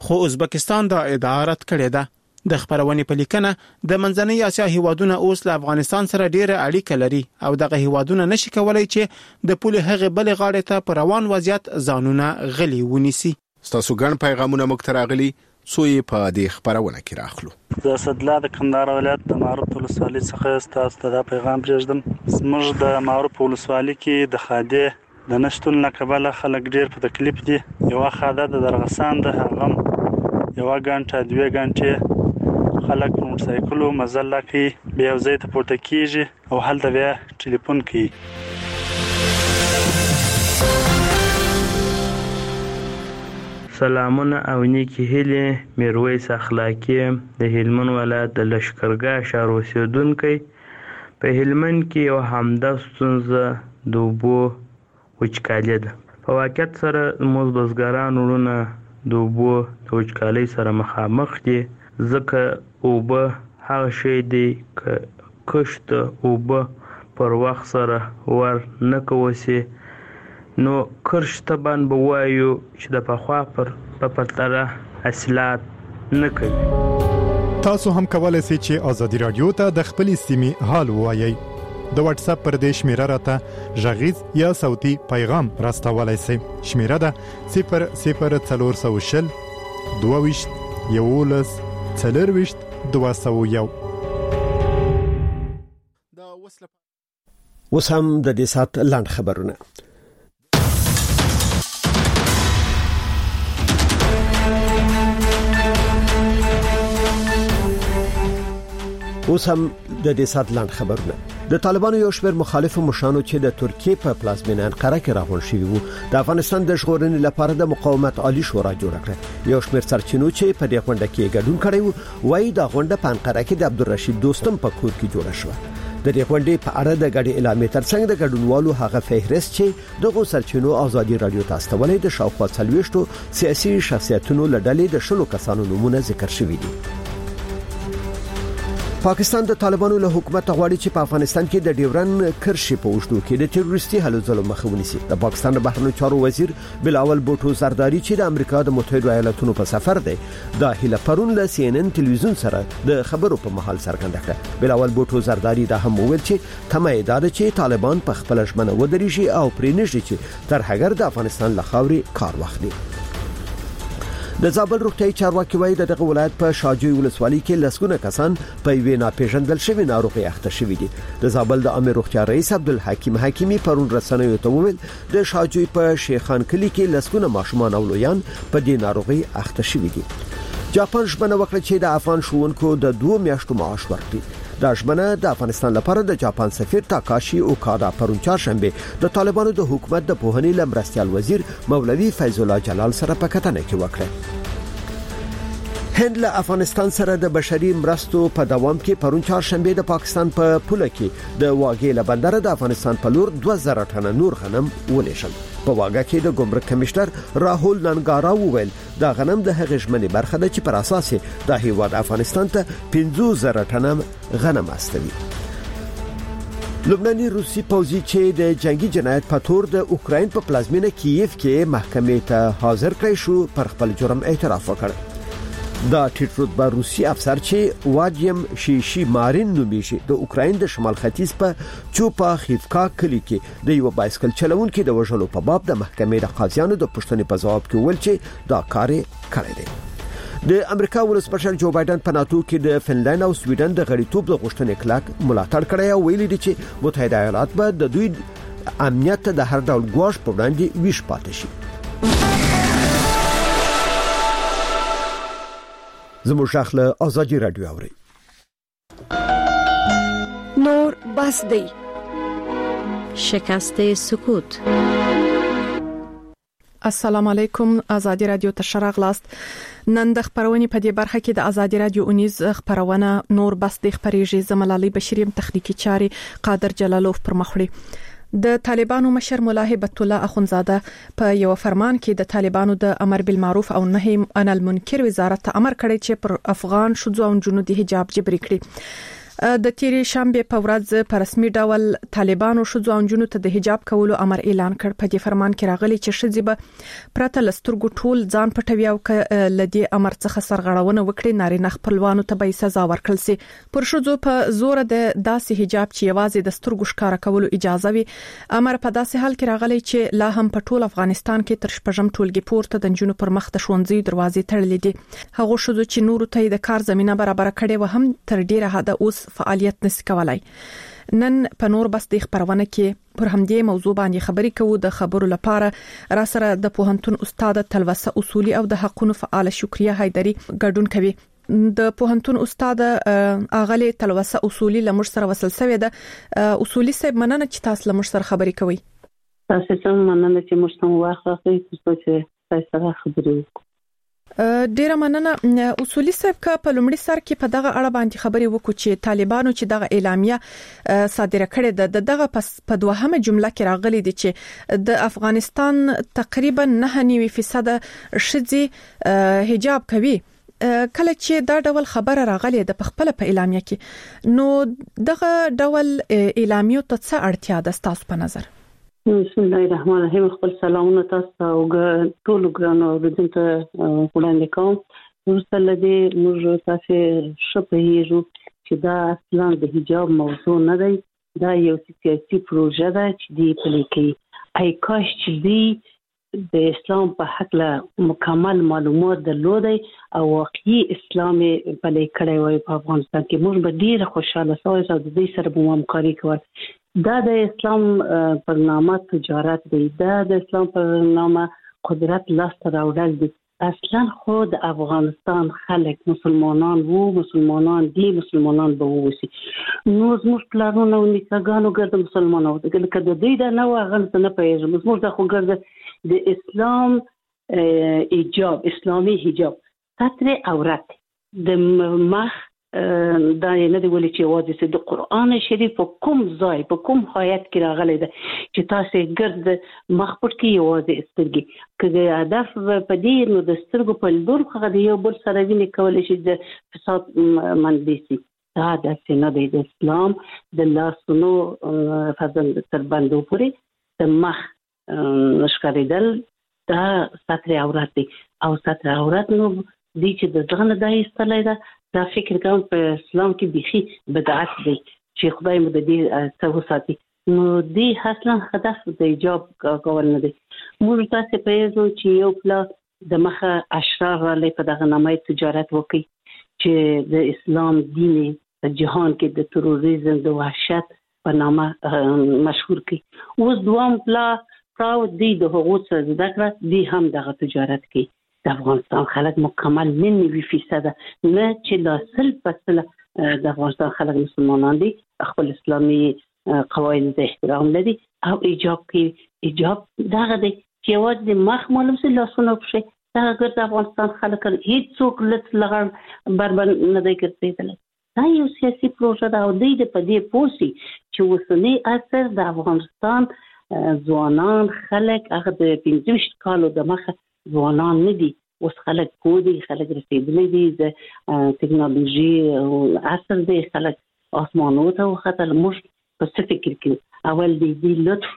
Speaker 21: خو ازبکستان دا ادعا رد کړې ده. د خبرونې په لیکنه د منځنۍ اسیا هیوادونه اوس له افغانستان سره ډیره اړیکه لري او دغه هیوادونه نشي کولای چې د پولې هغه بل غاړې ته پر روان وضعیت ځانونه غلي ونیسي.
Speaker 17: ستاسو ګڼ پیغامونه موږ ته راغلي څو یې په دې خبرونه کې راخلو.
Speaker 3: د اسدالله د کندهار ولایت د معروف ولسوالۍ څخه ستاسو ته دا پیغام پرېږدم. زموږ د معروف ولسوالۍ کې د خادې د نشتون له کبله خلک ډیر په تکلیف دي. یو خاده د درغسان د هغم یو غنټه 2 غنټې خلک په موټرسایکلو مزل کوي، بیا یو ځای ته پورته کیږي او هلته بیا ټلیفون کوي.
Speaker 22: سلامونه او نیکی هیلې. میرویس اخلاقی د هلمند ولایت د لشکرګاه ښار اوسیدونکی. په هلمند کې یو همدا ستونزه د اوبو وچکالي ده. په واقعیت سره زموږ بزګران وروڼه د اوبو د وچکالۍ سره مخامخ دي، ځکه اوبه هغه شی دی که کښت اوبه پر وخت سره ور نه کوسي نو کښت ته باندې به وایو چې د پخوا په پرتله حاصلات نه کوي.
Speaker 1: تاسو هم کولای شئ چې ازادي رادیو ته د خپل سیمې حال ووایي. د واتس اپ پر دې شمیره راته ژغیز یا صوتي پیغام راستولای شئ. شمیره ده 00400 22 11 40 201.
Speaker 2: اوس هم د دې سات لاند خبرونه. د طالبانو یو شمېر مخالف مشانو چې د ترکیه په پلازمینه انقره کې راغون شوی وو د افغانستان د ژغورنې لپاره د مقاومت عالی شورا جوړ کړ. یو شمېر سرچینو چې په دې غونډه کې ګډون کړی وو وایي دا غونډه په انقره کې د عبدالرشید دوستم په کور کې جوړه شوه. د دې غونډې په اړه د غړي اعلامیه ترڅنګ د ګډونوالو هغه فهرست چې دغه سرچینو ازادي رادیو ته استولې د شاوخوا 40 سیاسي شخصیتونو لړلې د شلو کسانو نومونه ذکر شوي دي. پاکستان د طالبانو له حکومت غواړي چې په افغانستان کې د ډیورن کرښې په وشتو کې د تروریستي هلو ځلو مخه ونیسي. د پاکستان د بهرنیو چارو وزیر بلاول بوټو زرداری چې د امریکا د متحده ایالاتونو په سفر دی د هیله پرون له CNN ټلویزیون سره د خبرو په محل څرګنده کړه. بلاول بوټو زرداری دا هم وویل چې تمه یې ده چې طالبان په خپل ژمنه ودرېږي او پرې نشي چې تر هغه د افغانستان له خاورې کار واخلي. د زابل روغتیايي چارواکي وایي دغه ولایت په شاجوی ولسوالۍ کې لسګونه کسان په وینا ناپېژندل شوی ناروغي اخته شوی دي. د زابل د عامه روغتیا رئیس عبدالحکیم حکیمی پرون رسنیو ته وویل د شاجوی په شیخان کلی کې لسګونه ماشومان او لویان په دې ناروغي اخته شوی دي. جاپان ژمنه وکړه چې د افغان ښوونکو د 2 میاشتو معاش ورکړي. دا ژمنه د افغانستان لپاره د جاپان سفیر تاکاشي اوکادا پرون چهارشنبه د طالبانو د حکومت د پوهنې لمرستيال وزیر مولوي فیض الله جلال سره په کتنه کې وکړه. هند له افغانستان سره د بشري مرستو په دوام کې پرون چهارشنبه د پاکستان په پوله کې د واګې له بندر د افغانستان په لور 2000 ټنه نور غنم ولېشل. په واګه کې د ګمرک کمشنر راهول ننګارا وویل دا غنم د هغې ژمنې برخه ده چې پر اساس د هیواد افغانستان ته 15000 ټنه غنم استوي. لبناني روسي پوځي چې د جنگي جنایت په تور د اوکراین په پلازمینه کیف کې محکمې ته حاضر کړی شو پر خپل جرم اعتراف وکړ. دا ټیټ رتبه روسي افسر چې واجیم شیشي مارین نومیږي د اوکراین د شمال ختیځ په چوپا خیفکا کلی کې د یو بایسکل چلونکي د وژلو په باب د محکمې د قاضیانو د پوښتنې په ځواب کې ویل چې دا کار کړی دی. د امریکا ولسمشر جو بایدن په ناتو کې د فنلند او سویډن د غړیتوب د غوښتنې کلک ملاتړ کړی او ویلي دي چې متحده ایالات به د دوی امنیت د هر ډول ګواښ په وړاندې ویش پاتې شي. زموږ شاخله ازادي رادیو اوري.
Speaker 23: نور بس دی
Speaker 24: شکست سکوت.
Speaker 9: السلام علیکم. ازادي رادیو ته شراغلاست. نن د خبرونې په دې برخه کې د ازادي رادیو اونیز خبرونه نور بس د خبرېږي. زملالي بشریم تخنیکی چاري قادر جلالوف پر مخړي. د طالبانو مشر مولا هبت الله اخونزاده په یو فرمان کې د طالبانو د امر بالمعروف او نهي عن المنکر وزارت ته امر کړی چې پر افغان شذو او جنود حجاب جبري کړي. د تیرې شنبه په ورځ په رسمي ډول طالبانو شذو انجونو ته د حجاب کولو امر اعلان کړ. په دې فرمان کې راغلي چې شذې به پرته لسترګو ټول ځان پټوي او لدی امر څخه سرغړونه وکړي نارینه خپلوانو ته به سزا ورکړل سي. پر شذو په زور د داسې حجاب چې یوازې د سترګو ښکارا کولو اجازه وي امر په داسې حال کې راغلي چې لا هم په ټول افغانستان کې تر شپږم ټولګي پورته د انجونو پر مخ د ښوونځي دروازې تړلې دي. هغه شذو چې نورو ته د کار زمينه برابر کړي و هم تر ډیره حد اوس فعالیت نشي کولای. نن په نور بس د خبرونه کې پر همدې موضوع باندې خبرې کوو. د خبرو لپاره را سره د پوهنتون استاد تلوسه اصولي او د حقوقو فعال شکریه حیدری ګډون کوي. د پوهنتون استاد اغلی تلوسه اصولي لمر سره وصل شوی د اصولي صاحب مننه چې تاسو لمر سره خبرې کوي.
Speaker 4: تاسو څنګه مننه چې مشتم واخلئ چې تاسو سره خبرې وکړو.
Speaker 9: ډیره مننه اصولي صاحب کا په لومړي سر کې په دغه اړه باندې خبرې وکړو چې طالبانو چې دغه اعلامیه صادره کړې ده دغه په دوهمه جمله کې راغلي دي چې د افغانستان تقریبا 9% شذې حجاب کوي. کله چې دا ډول خبره راغلي ده په خپل په اعلامیه کې نو دغه ډول اعلامیه ته څه اړتیا ده تاسو په نظر؟
Speaker 4: بسم الله الرحمن الرحیم. خپل سلامونه تاسو او ټول ګرانو اوریدونکو وړاندې کوم. ورسره لدی موږ تاسو شپهیږو چې دا اصلا د حجاب موضوع نه دی. دا یو سیاسي پروژه ده چې دی پلیکي ای کاش چې دی د اسلام په حق له مکمل معلومات درلودي او واقعي اسلامي پلي کړی وای په افغانستان کې موږ به ډیر خوشاله شو او د دې سره به همکاري کوو. دا د اسلام پر نامه تجارت دی. دا د اسلام پر نامه قدرت لاس راوړل دي. اصلا خود افغانستان خلک مسلمانان دي مسلمانان به وسی نو زموږ پلانونه او نکاګانو ګرځي مسلمانانو دغه د دې د نو غلط نه پیژنم. زموږ د خو ګرځي د اسلام حجاب اسلامي حجاب ستر عورت د مخ دا نه دی ولې چې واځي د قران شریف په کوم ځای په کوم آیت کې راغلی ده چې تاسو ګرځ مخ پټ کې واځي سترګي کله هدف په دې نو د سترګو په لور خو د یو بل سره ویني کولای شي د فساد منډيسي. دا د سینې د اسلام د لاسونو فضل تر باندې پورې د مخ نشکریدل دا ستر عورت دی او ستر عورت نو دي چې د ځان د ایستلای دا فکر کوم په اسلام کې بيخي بدعت دی چې خدای مو د دې څو ساتي. نو دې اصلا هدف د حجاب کول نه دی. موږ تاسو په یوه چې یو پلا د مخه اشرار لې په دغه نامه تجارت وکړي چې د اسلام دین په جهان کې د تروریزم د وحشت په نامه مشهور کړي. اوس دوام پلا پراو دی د حقوق سره ذکر دی هم دغه تجارت کوي. د افغانستان خلک مکمل 90% نه چې لا 100% د افغانستان خلک مسلمانان دي خپل اسلامي قواعد ته احترام لري او حجاب دغه دی چې واځي د مخ معلوم سي لاسونه پښه دا ګر د افغانستان خلک هیڅ څوک لږ بربر نه دی کړی. دا یو سیاسي پروژه ده او د پدې پوسی چې وسنی اثر د افغانستان ځوانان خلک هغه د 15 کالو د مخه ځوانان نه دي. اوس خلک کودي خلک رسیدلي دي د ټکنالوژي او عصر دی خلک اسمانو ته وختل. موږ په فکر کې اول دې لطف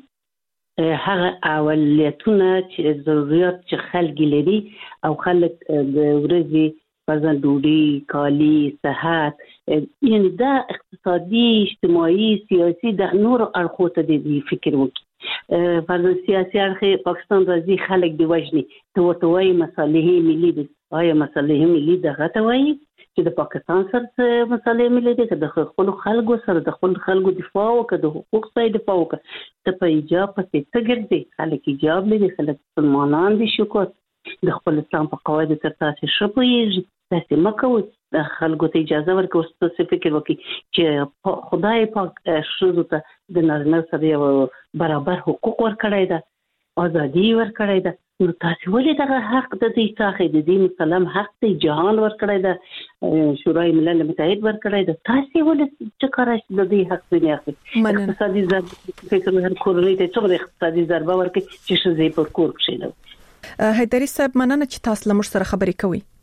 Speaker 4: وکي هغه اولیتونه چې ضرورت چې خلک لري او خلک د ورځې مثلا ډوډۍ کالي صحت یعنی دا اقتصادي اجتماعي سیاسي د نور اړخو ته دې فکر وکي. فرض سیاسي اړخ پاکستان راځي خلک دی وژني ته وتوي مصالحه ملي دي. آیا مصالحه ملي دغه ته وایي چې د پاکستان سره مصالحه ملي دي د خپل خلکو سره د خپل خلکو دفاع وکړي د حقوق ځای دفاع وکړي. ته په حجاب په څګردي خلک حجاب لري خلک مسلمانان دي شکر د خپل اسلام په قواعد تر تاسو شپوي تاسو مکوئ د خلکو ته اجازه ورکوي سپیسیفیک وکړي چې خدای پاک شروع ته د نارینه سره برابر حقوق ورکړی ده ازادي ورکړی ده. نو تاسو ولې دغه حق د دې څخه د دین سلام حق ته جهان ورکړی ده شورای ملل متحد ورکړی ده. تاسو ولې چې کارش د دې حق نه اخلي؟ اقتصادي ضربه فکر هر کورنۍ ته څومره اقتصادي ضربه ورکړي چې شزې پر کور کښینو.
Speaker 9: حیدری صاحب مننه چې تاسو له موږ سره خبرې کوي.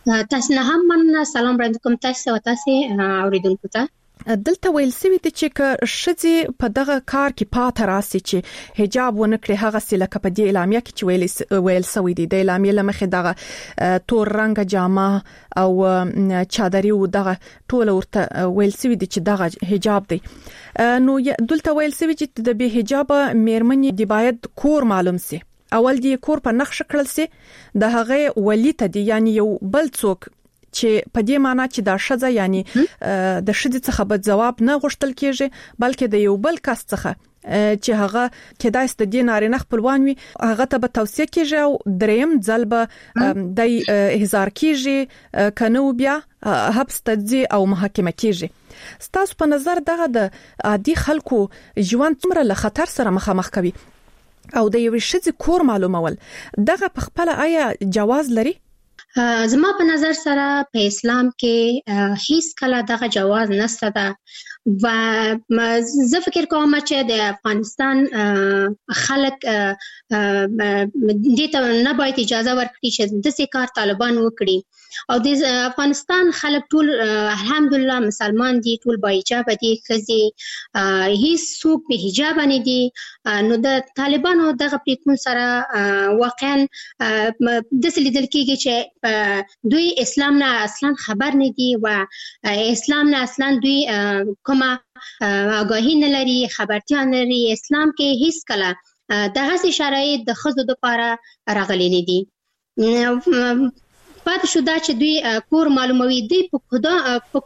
Speaker 6: تاسو نه هم من سلام وړاندې کوم تاسو او تاسو اوریدونکو ته.
Speaker 9: دلته ویل سوي چې شذې په دغه کار کې پاتې راسي چې حجاب ونکړي هغه سلکه په دې اعلامیه کې چې ویل سوي دي د اعلامیه لمخې دغه تور رنگ جامه او چادري او دغه ټول ورته ویل سوي دي چې دغه حجاب دی. نو دلته ویل سوي چې د به حجاب مېرمنې دی باید کور معلوم سي. اول دی کور په نقش کړل سي د هغه ولی ته دی یعنی یو بل څوک چې په دې معنی چې دا شذ یعنی د شذ څخه به جواب نه غوښتل کیږي بلکې د یو بل کس څخه چې هغه کېدای ست د نارینه خپلوان وي هغه ته به توصیه کیږي او دریم ځل به د احضار کیږي کنه بیا حبس تدزي او محاکمه کیږي. ستاسو په نظر دغه د عادي خلکو ژوند څومره له خطر سره مخامخ کوي او د یو شذ کور معلومول دغه په خپل آیا جواز لري؟
Speaker 6: زما په نظر سره په اسلام کې هیڅ کله دغه جواز نشته ده و زه فکر کوم چې د افغانستان خلک دې ته نه باید اجازه ورکړي چې د کار طالبان وکړي او د افغانستان خلک ټول الحمدلله مسلمان دي ټول با حجاب دي خزي هیڅ څوک به حجاب نه دي. نو د طالبانو دغه پریکون سره واقعا د څه لیدل کېږي چې دوی اسلام نه اصلا خبر نه دي و اسلام نه اصلا دوی کومه آگاهی نه لري خبرتیا نه لري. اسلام کې هیڅ کله دغه شرایط د ښځو لپاره راغلي نه دي. پاتې شو دا چې دوی کور معلوموي دی په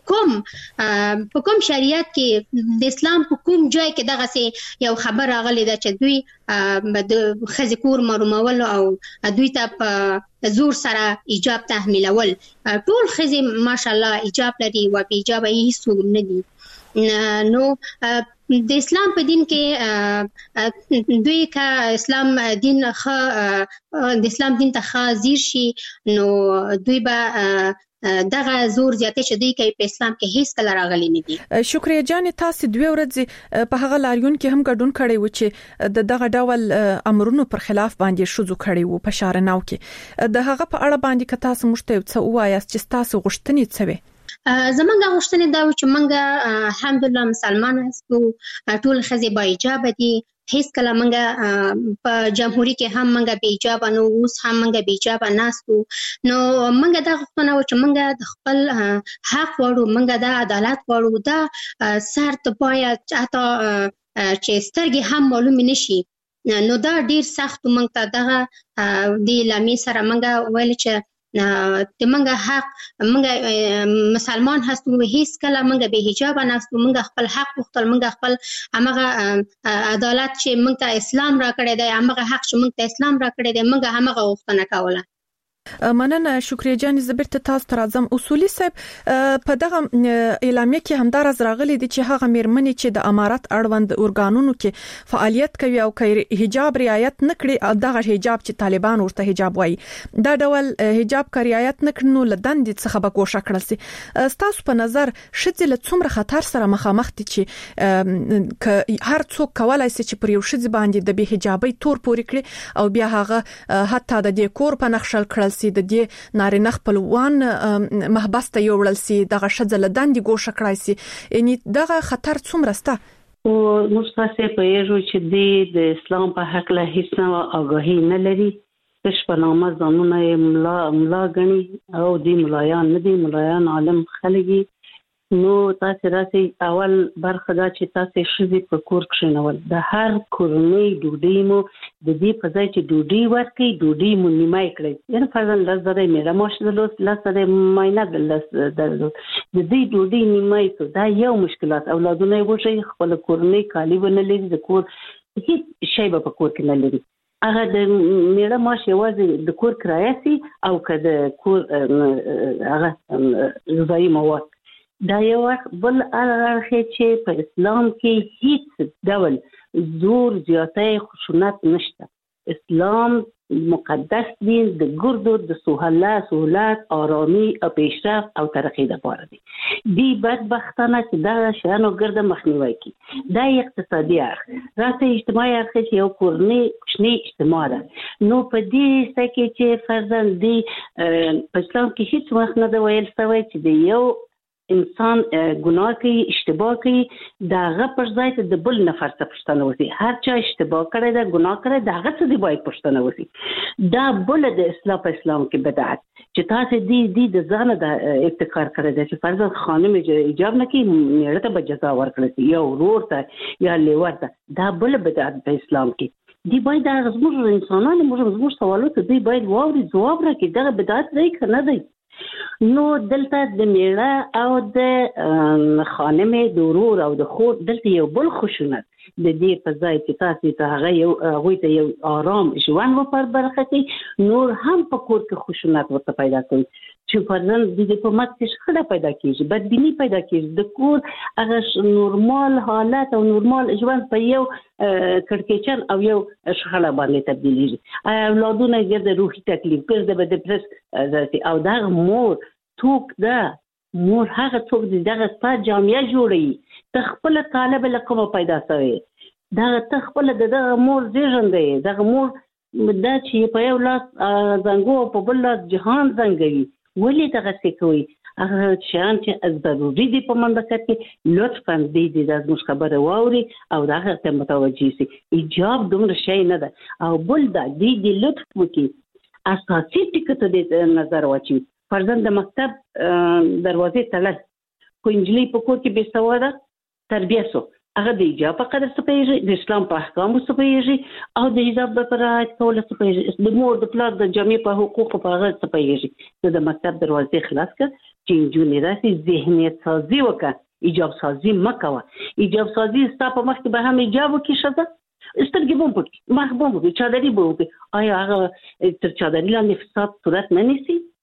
Speaker 6: کوم شریعت کې د اسلام په کوم ځای کې دغه سي یو خبر راغلی دا چې دوی د خزي کور معلومول او دوی ته په زور سره حجاب تحمیلول. ټول خزي ماشاءالله حجاب لري او په حجاب یې څوک نه دي. نو د اسلام په دین کې دوی کا اسلام دین د اسلام دین ته خازیر شي نو دوی به دغه زور زیاتې چې دوی کوي په اسلام کې هیڅ کله راغلي نه دي.
Speaker 9: شکریا جان تاسو دوی ورځ په هغه لاریون کې هم ګډون کړی و چې دغه ډول امرونو پر خلاف باندې شوزو کړی وو په شارناو کې د هغه په اړه باندې که تاسو مشته څه وایاست چې تاسو غوښتنې څه وي؟
Speaker 6: زمونږ غوښتنې دا و چې مونږ الحمدلله مسلمان یو ټول خزي با حجاب دي هیڅ کله مونږ په جمهوریت کې هم مونږ به حجاب نو اوس هم مونږ به حجاب ناستو. نو مونږ دا غوښتنه و چې مونږ د خپل حق وړو مونږ د عدالت وړو دا سر ته باید چاته چې سترګې هم معلوم نشي. نو دا ډیر سخت مونږ ته دغه د لامي سره مونږ ویل چې د منګه حق منګه مسلمان هستو هیڅ کله منګه به حجاب نهستو منګه خپل حق وختل منګه خپل هغه عدالت چې منګه ته اسلام را کړی دی هغه حق چې منګه ته اسلام را کړی دی منګه هغه وختنه کوله.
Speaker 9: مننه شکریا جان زبرت تاسو تر اعظم اصولي صاحب په دغه اعلامیه کې همدار راغلي دي چې هغه مېرمنې چې د امارات اړوند اورګانونو کې فعالیت کوي او حجاب رعایت نکړي دغه حجاب چې طالبان ورته حجاب وایي دا ډول حجاب کا رعایت نکړنو لدند څخه به کوشش کړل سي. تاسو په نظر شذ له څومره خطر سره مخامخ دي چې هر څوک کولای سي چې پر یو شذ باندې د به حجابي تور پوري کړي او بیا هغه حتی د ډیکور په نقشل کړل سي د دې نارینه خپلوان محبس ته یوړل سي دغه شذ له دندې ګوښه کړای سي یعنی دغه خطر څومره سته؟
Speaker 4: او موږ تاسو په یو چې د اسلام په حق له هیڅ نه آگاهی نه لري تش په نامه ځانونه ملا غني او دی ملایان نه دي ملایان عالم خلګي. نو تاسو راځي اول برخه دا چې تاسو شذ په کور کې نول د هر کورنۍ ډوډۍ مو د دې په ځای چې ډوډۍ ورکړي ډوډۍ مو نیمای کړئ یعنی فرضاً لزره میرا ماشدلوس لسره ماینه د دې ډوډۍ نیمای څه دا یو مشکلات اولادونه وشي خپل کورنۍ کالی ونه لري د کور هیڅ شی په کور کې نه لري هغه د میرا ماش یوازې د کور کرایه سي او که د کور هغه غذایی مواد دا یو بل اړخ چې په اسلام کې هیڅ ډول زور زیاتې خشونت نشته اسلام مقدس دین د ګردو د سهولت آرامي او پیشرفت او ترقی لپاره دی. دی بدبختانه چې دا شانو ګرد مخنیوي کی. دا اقتصادي اړخ راته اجتماعي اړخ چې یو کورنۍ کوچنی اجتماع ده. نو په دې سکه چې فرضاً دی په اسلام کې هیڅ وخت نه دی ویل شوی چې د یو انسان ګناه کوي اشتباه کوي داغه پر ځای ته د بل نفر څخه پوښتنه وکړي. هر چا اشتباه کړی دا ګناه کړی داغه څه دی باید پوښتنه وکړي. دا بل د اسلام کې بدعت چې تاسو دی د ځان د ابتکار کړی دی چې فرضاً خانم ایجاب نه کوي میړه ته به جزا ورکړي یا ورور ته یا لیور ته. دا بل بدعت په اسلام کې دی. باید دا زموږ انسانان زموږ سوالات دی باید واوري جواب راکړي. دا بدعت دی که نه دی؟ نو دلته د میړه او د خانم د ورور او د خور دلته یو بل خشونت د دې په ځای چې تاسو ته هغه ته یو آرام ژوند ورپر برخه کوي نور هم په کور کې خشونت ورته پیدا کوي چې فرضاً د دې په مت کې شخړه پیدا کیږي بدبینی پیدا کیږي د کور هغه نورمال حالت او نورمال ژوند په یو کړکېچن او یو شخړه باندې تبدیلېږي. اولادونه یې د روحي تکلیف ګرځي به د او دا مور څوک ده مور هغه څوک دی دغه ستا جامعه جوړوي ته خپل طالب له کومه پیدا شوی دغه ته خپل دغه مور زیږنده دغه مور دا چې په یو لاس زنګو په بل لاس جهان زنګوي ولې دغه څه کوي هغه شان چې ضروري دي په مملکت کې لطفاً دې د زموږ خبره واوري او دغه ته متوجي شي. ایجاب دومره شی نه ده او بل دا دې لطف وکړي اساسي ټکو ته د نظر واچي. فرضاً د مکتب دروازې تړل کو انجلۍ په کور کې بې سواده تربیه سو هغه د حجاب په قدر څه پیږي د اسلام په احکامو څه پیږي او د حجاب په رعایت کولو څه پیږي د مور د پلار د جامع په حقوقو په هغه څه پیږي. د مکتب دروازې خلاص کړه چې انجونې راسي ذهنیت سازي وکړه حجاب سازي مکوه. حجاب سازي ستا په مخ کې به هم حجاب وکړي شته سترګې بوم پټ مخ بوم وکړي چادري بوم وکړي آیا هغه تر چادري لاندې فساد صورت نه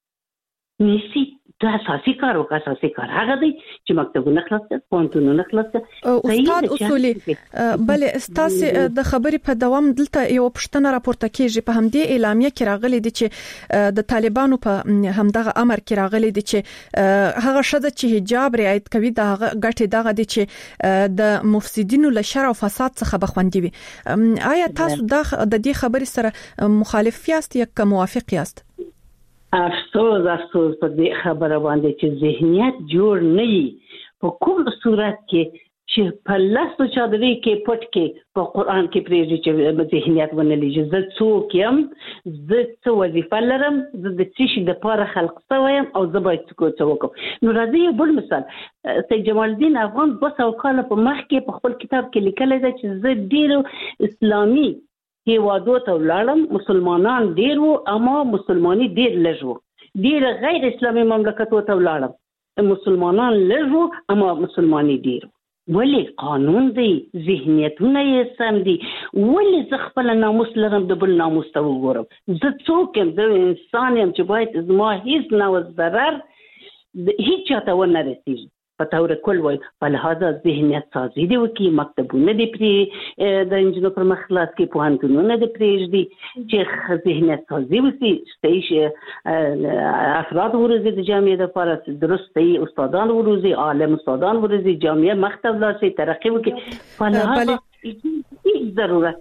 Speaker 4: نیسي دا اساسي کار وکړه. اساسي کار هغه دی چې مکتبونه خلاص کړه پوهنتونونه خلاص کړه.
Speaker 9: استاد اصولي بل استاس د خبرې په دوام دلته یو پښتنه راپورته کیږي په همدې اعلامیه کې راغلي دي چې د طالبانو په همدغه امر کې راغلي دي چې هغه شذ چې حجاب رعایت کوي دا غټي دغه دي چې د مفسدینو له شر او فساد څخه بخوندي وي. آیا تاسو د دې خبرې سره مخالف یاست یا موافق یاست؟
Speaker 4: افسوس په دې خبره باندې چې ذهنیت جوړ نه وي په کوم صورت کې چې په لاسو چادري کې پټ کې په قران کې پریږي چې ذهنیت ونه لږ زه څوک يم زه څه وظیفه لرم زه د څه د پاره خلق سویم او زه باید څه وکړم. نو راځي بل مثال سید جمال الدین افغان 200 کال په مخ کې په خپل کتاب کې لیکلی دی چې زه ډیر اسلامي هیوادو ته ولاړم مسلمانان ډیر وو اما مسلمانۍ ډیر لږ وو. ډیر غیر اسلامي مملکتونو ته ولاړم مسلمانان لږ وو اما مسلمانۍ ډیر. ولې قانون دی ذهنیتونه یې سم دي ولې زه خپل ناموس لرم د بل ناموس ته وګورم زه څوک یم زه انسان یم چې باید زما هیڅ نه ضرر هیڅ چاته ونه رسیږي په تور کول وای په لحاظه ذهنیت سازي دی وکي مکتبونه دي پرې د انجینر پر مخلاص کې پوهنتونونه دي پرېږدي چې ذهنیت سازي وکي ستې افراد ورزي د جامعې لپاره درسته استادان ورزي عالم استادان ورزي جامعې مکتب لاسي ترقی وکي په لحاظه هیڅ ضرورت.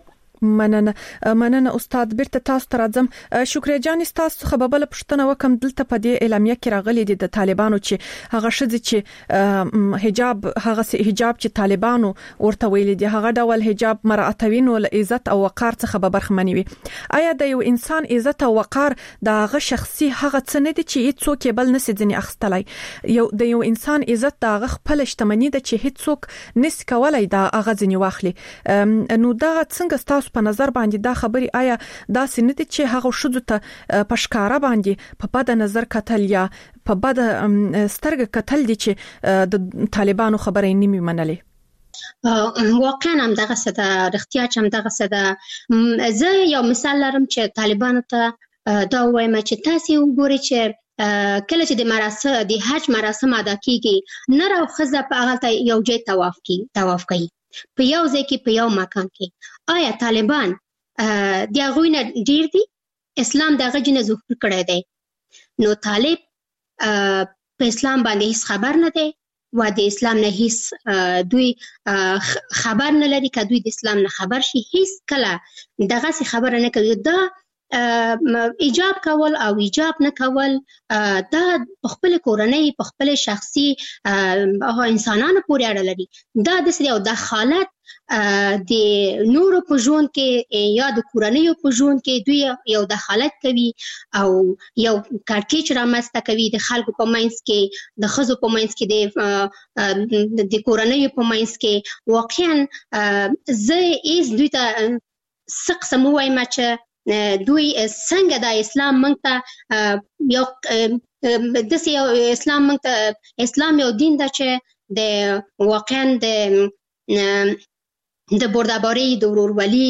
Speaker 9: مننه استاد بیرته تاسو ته راځم. شکریا جان تاسو خبربل پښتنه وکم دلته په دې اعلامیه کې راغلي دي د طالبانو چې هغه شذ چې حجاب چې طالبانو ورته ویلي دي هغه ډول حجاب مراعاتوین ول عزت او وقار څخه برخمنوي. آیا د یو انسان عزت او وقار د هغه شخصي هغه څه نه دي چې هیڅوک بل نسي ځنی اخستلای د یو انسان عزت د هغه خپل شتمنۍ د چې هیڅوک نس کولای دا هغه ځنی واخلي. نو دا څنګه تاسو په نظر باندې دا خبري آیا دا سنت چې هغه شذ ته پښکارا باندې په بد نظر کتل یا په بد سترګ کتل دي چې د طالبانو خبرې نیمه منلې؟
Speaker 6: واقعا هم دغه څه د اختیار هم دغه څه د زه یو مثال لرم چې طالبانو ته دا وایم چې تاسو وګورئ چې کله چې د حج مراسم ادا کیږي نر او ښځه په هغه یو ځای طواف کوي په یو ځای کې په یو مکان کې. آیا طالبان د هغوی نه ډیر دي. اسلام دغه جنه ظهور کړی دی. نو طالب په اسلام باندې هیڅ خبر نه دی و د اسلام نه هیڅ دوی خبر نه لري. که دوی د اسلام نه خبر شي هیڅ کله دغه څه خبره نه کوي. دا ایجاب کول او ایجاب نه کول دا په خپل کورنۍ په خپل شخصي انسانانو پورې اړه لري. دا د یو د حالت د نورو په ژوند کې یا د کورنیو په ژوند کې دوی یو د حالت کوي او یو کړکېچ رامنځته کوي د خلکو په منځ کې، د ښځو په منځ کې، د کورنیو په منځ کې. واقعا زه هیڅ دوی ته څه قسم ووایم چې دوی څنګه د اسلام موږ ته یو داسې یو اسلام موږ ته اسلام یو دین ده چې د واقعا د بردباری، د ورورولي،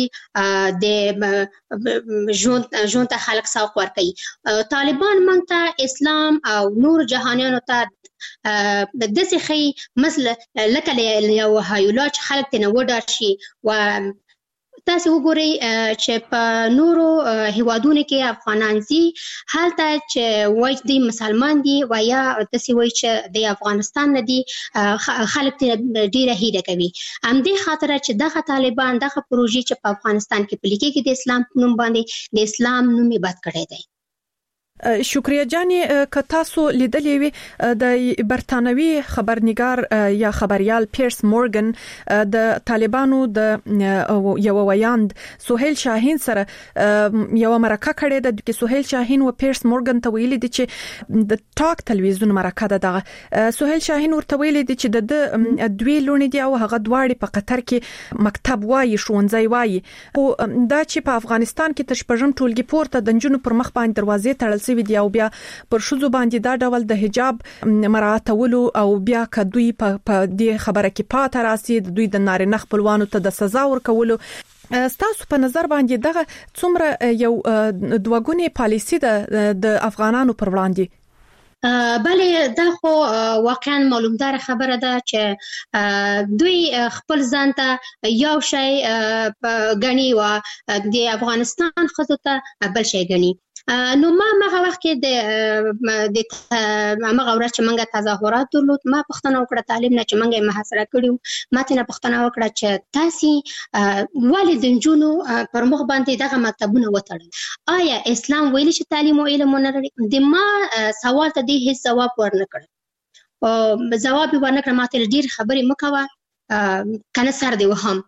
Speaker 6: د ژوند ته خلک سوق ورکوي. طالبان موږ ته اسلام او نور جهانیانو ته داسې ښیي مثل لکه یو هایولا چې خلک ترې نه وډار شي. و تاسو وګورئ چې په نورو هیوادونو کې افغانان دي هلته چې وایي دوی مسلمان دي و یا داسې وایي چې د افغانستان نه دي، خلک ډیره هیله کوي. همدې خاطره چې دغه طالبان دغه پروژې چې په افغانستان کې پلي کېږي د اسلام په نوم باندې د اسلام نوم یې بد کړی دی.
Speaker 9: شکریه جانې که تاسو لیدلې وي د برتانوي خبرنګار یا خبريال پیرس مورګن د طالبانو د یو ویاند سهیل شاهین سره یو مرکه کړې ده چې سهیل شاهین او پیرس مورګن ته ویلي دي چې د ټاک تلویزیون مرکه ده. دغه سهیل شاهین ورته ویلي دي چې د دوی لونی دی او هغه دواړي په قطر کې مکتب وایي، ښوونځي وایي. او دا چې په افغانستان کې تشپژم ټولګي پورته د جنونو پر مخ باندې دروازې تړل سوي دي او بیا پر شوزو باندې دا ډول د حجاب مراعاتولو او بیا کدوی په دې خبره کې پات راسي دوی د نارینه خپلوانو ته د سزا ورکولو. ستاسو په نظر باندې دغه څومره یو دوګونی پالیسی ده د افغانانو پر وړاندې؟
Speaker 6: بله دا خو واقعا معلومدار خبره ده چې دوی خپل ځان ته یو شی غني و د افغانستان ښځو ته بل شی غني. نو ما هغه وخت کې د هغه ورځ چې موږ تظاهرات درلود ما پوښتنه وکړه طالب نه چې موږ یې محاصره کړو. ما ته نه پوښتنه وکړه چې تاسو ولې د نجونو پر مخ باندې دغه مکتبونه وتړل؟ آیا اسلام ویلي چې تعلیم او علم ونه لري؟ د ما سوال ته دې هیڅ ځواب ورنه کړ. ځواب یې ورنه کړ ما ته ډېر خبرې مه کوه کنه سر دې وهم.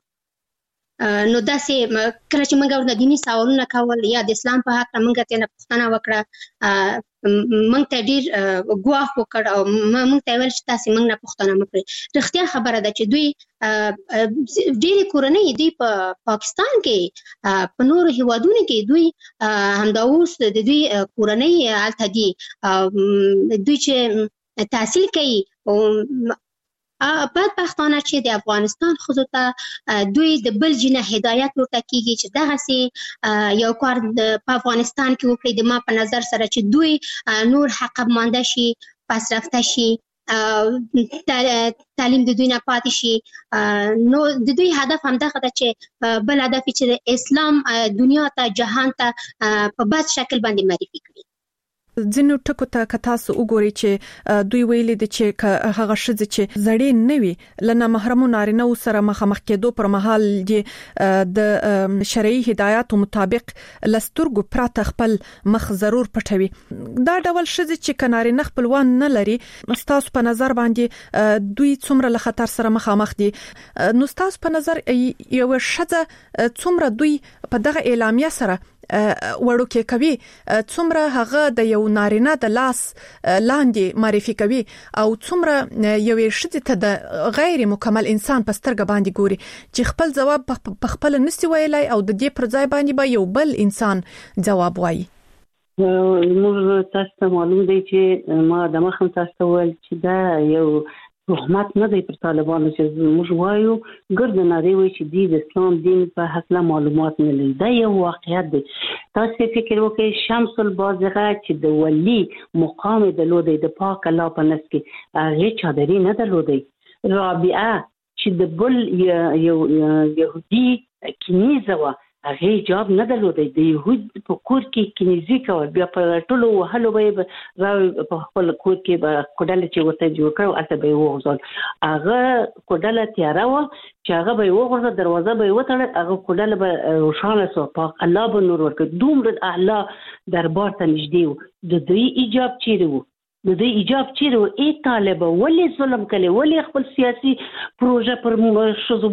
Speaker 6: نو داسې کله چې موږ ورته دیني سوالونه کول یا د اسلام په حق موږ ته نه پوښتنه وکړه موږ ته ډېر ګواښ وکړ او موږ ته ویل چې تاسو موږ نه پوښتنه وکړئ. رښتیا خبره ده چې دوی ډېرې کورنۍ دوی په پاکستان کې په نورو هیوادونو کې دوی همدا اوس د دوی کورنۍ هلته دي دوی چې تحصیل کوي. بدبختانه چې د افغانستان ښځو ته دوی د بل جنه هدایت ورته کیږي چې دغسې یو کار په افغانستان کې وکړي. د ما په نظر سره چې دوی نور حقب مانده شي، پسرفته شي، تعلیم د دوی نه پاتې شي. نو د دوی هدف همدغه ده چې بل هدف چې د اسلام دنیا ته جهان ته په بد شکل باندې معرفي کړي.
Speaker 9: ځینو ټکو ته تاسو وګورئ چې دوی ویلي دي چې هغه ښځې چې زړې نه وي له نامحرمو نارینه‌و سره مخامخ کېدو پر مهال د شرعي هدایاتو مطابق له سترګو پرته خپل مخ ضرور پټوي. دا ډول ښځې چې که نارینه خپلوان نه لري ستاسو په نظر باندې دوی څومره له خطر سره مخامخ دي؟ نو ستاسو په نظر یو ښځه څومره دوی په دغه اعلامیه سره وړوکې کوي، څومره هغه د یو نارینه د لاس لاندې معرفي کوي او څومره یوې ښځې ته د غیر مکمل انسان په سترګه باندې ګوري چې خپل ځواب په خپل نسي ویلای او د دې پر ځای باندې به یو بل انسان ځواب وایي.
Speaker 4: موږ تاسو ته معلوم دی چې ما د مخم تاسو ول چې دا یو تهمت نه دی پر طالبانو چې موږ وایو ګرد نړۍ وایي چې د اسلام دین په هکله معلومات نه لري. دا یو واقعیت دی. تاسو فکر وکړئ شمس البازغه چې د ولی مقام درلودی د پاک الله په نس کې هغه چادري نه درلودی. رابعه چې د بل یو يهودي کنيزه هغه جواب نه درلود د يهود په کور کې کنيزي کول بیا په ټولو وهلو به په خپل کور کې به کوډل چې ورته جوړ کړو اته به وغوځول هغه کوډل تیار و چې هغه به وغوځه دروازه به وتړل هغه کوډل به روشانه سو پاک الله به نور ورکړي دومره اعلی دربار ته نږدې و د دوی ایجاب چیرې و د دې ایجاب چیرې ای طالب ولې ظلم کړي ولې خپل سیاسي پروژه پر شذو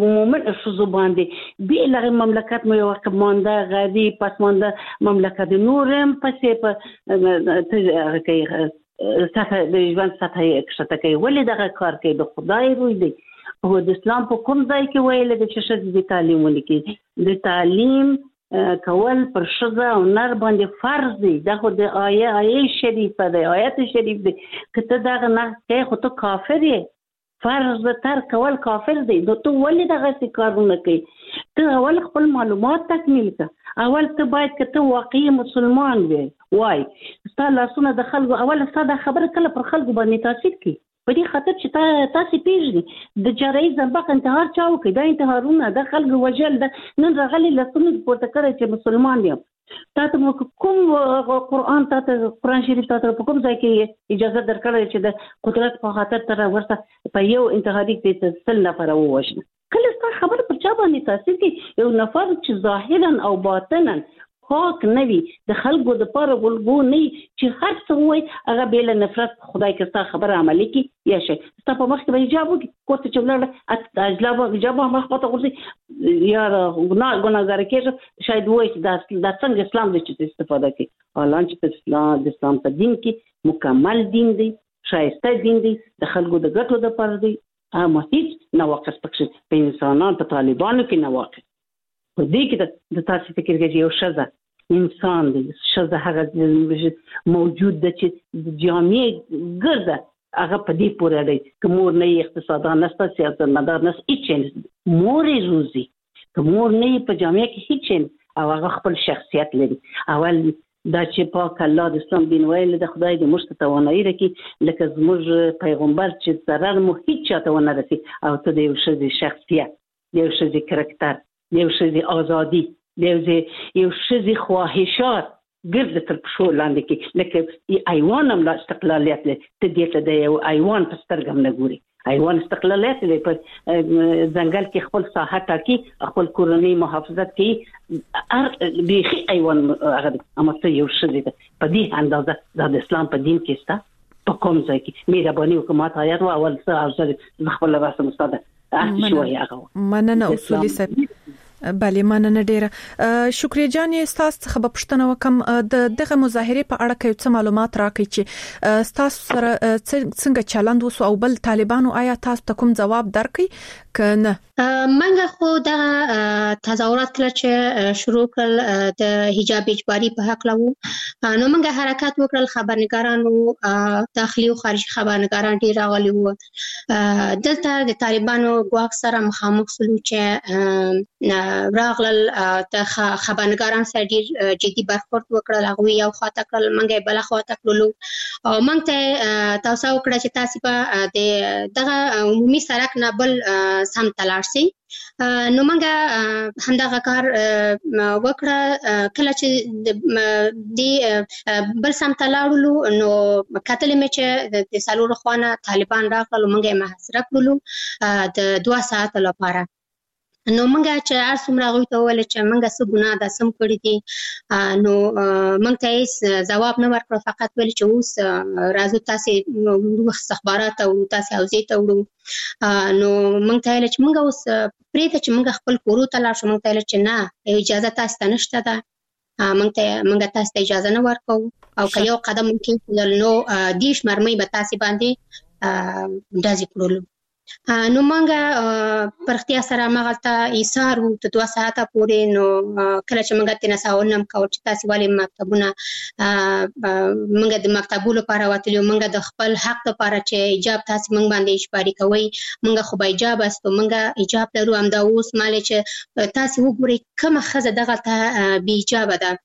Speaker 4: باندې به لغه مملکت مو یو کمانده غادي پسمانده مملکت نورم پسې په کې ساته د ژوند ساته کښته کوي ولې دغه کار کوي د خدای روی دی او د اسلام په کوم ځای کې ویل د چې د تعلیم ولیکي د تعلیم کول پر شذا او نر باندې فرض دی دا خو د آیه شریفه دی آیت شریف دی کته دا نه کې خو ته کافر یې فرض تر کول کافر دی نو ته ولې دغه کارونه کوي ته اول خپل معلومات تکمیل کړه اول ته باید کته واقعي مسلمان وای ستاسو لاسونه د خلکو اول ستاسو خبره کله پر خلکو باندې تاثیر کوي په دې خاطر چې تاسو پیژنئ د جاري زنبق انتحار چاو کې دا انتحارونه د خلکو وجل د نن راغلي لسونه پورته کړی چې مسلمان دي تاسو کوم قرآن تاسو قرآن شریف تاسو په کوم ځای کې اجازه درکړی چې د قدرت په خاطر تر ورته په یو انتحاري کې تسل نفر ووجنه کله ستاسو خبره پر چا باندې تاثیر کوي یو نفر چې ظاهرا او باطنا پاک نوي د خلکو د پاره ولګو نه چې هر څه وای هغه بیل نفرت خدای کستا خبره عملي کی یا شي ستاسو په مخ کې حجاب وکي کوته چې ولر اجلاب حجاب مخ پته ورسي یا ګناګار کېږي شاید وای چې د څنګه اسلام د چې استفاده کوي اعلان چې د اسلام په دین کې مکمل دین دی شایسته دین دی د خلکو د ګټو د پر دی اما هیڅ نواقص پکې په انسانانو په طالبانو کې نواقص په دې کې د تاسو فکر کې یو شذا انسان دی شذا هغه موجود د چې جامعه ګرځه هغه په دې پورې دی کومور نه اقتصادي نسته سیاست مدار نس هیڅ مورې روزي کومور نه په جامعه کې هیڅ او هغه خپل شخصیت لري اول دا چې پاک الله د اسلام دین ویل د خدای د مشت توانایي رکی لکه زموږ پیغمبر چې ضرر مو هیڅ چاته ونه رسي او ته د یو شذ شخصیت یو شذ کرکټر یو شذ ازادي یو شذ خواهشات ګرځي تر پښو لاندې کې لکه ایوان هم لا استقلالیت لري ته دې ته د یو ایوان په سترګم نه ګوري ایوان استقلالیت لري په ځنګل کې خپل ساحه ټاکي خپل کورنۍ محافظت کوي بيخي ایوان هغه اما ته یو شذ په دې اندازه د اسلام په دین کې ستا په کوم ځای کې مهرباني حکومت آیات او اول څه او خپل رسم مستند
Speaker 9: مننه اصولي صاحب بله مننه ډیره شکریا جان استاد څخه په پښتنه وکم دغه مظاهره په اړه کې څه معلومات راکړي چې استاد سره څنګه چلند وسو او بل طالبانو آیا تاسو ته کوم جواب درکړي کنه
Speaker 6: منګه خو دغه تظاهرات کله چې شروع کړل د حجاب اجباري په حق لوو نو منګه حرکت وکړل خبرنګارانو داخلي او خارجي خبرنګاران ډیر راغلي وو دلته د طالبانو ګواښ سره مخامخ شول چې راغلل د خبرنګاران سره ډیر جدي برخورد وکړل هغه یو خاطر کړل منګه بل خاطر کړلو او موږ ته تاسو وکړه چې تاسو په دغه عمومي سړک نه بل سم تلار سي نو موږ همدغه کار وکړه کله چې د بل سم تلاړلو نو کتل مې چې د سالور خوانه طالبان راغلل موږ محاصره کړلو د 2 ساعت لپاره نو موږ چې ارسمره غوي ته ول چې موږ څه ګناه د سم کړی دي نو موږ ته جواب نه ورکړ فقط ول چې اوس راځو تاسو استخبارات او تاسو اوزې ته وړو نو موږ ته ول چې موږ اوس پرې ته چې موږ خپل کورو ته لاړ شو موږ ته ول چې نه اجازه تاسو ته نشته ده موږ تاسو ته اجازه نه ورکو او که یو قدم ممکن نو دیش مرمۍ به تاسو باندې دازي کړلو نو موږ پرختیا سره مغلطه ایثار وو ته 2 ساعته پورې نو کله چې موږ تنه ساونم کاوه چې تاسو ولې مکتبونه موږ د مکتبونو لپاره وتلو موږ د خپل حق لپاره چې ایجاب تاسو موږ باندې اجباري کوي موږ خو به ایجاب استو موږ ایجاب لرو هم دا اوس مال چې تاسو وګورئ کومه خزه دغه ته بي ایجاب ده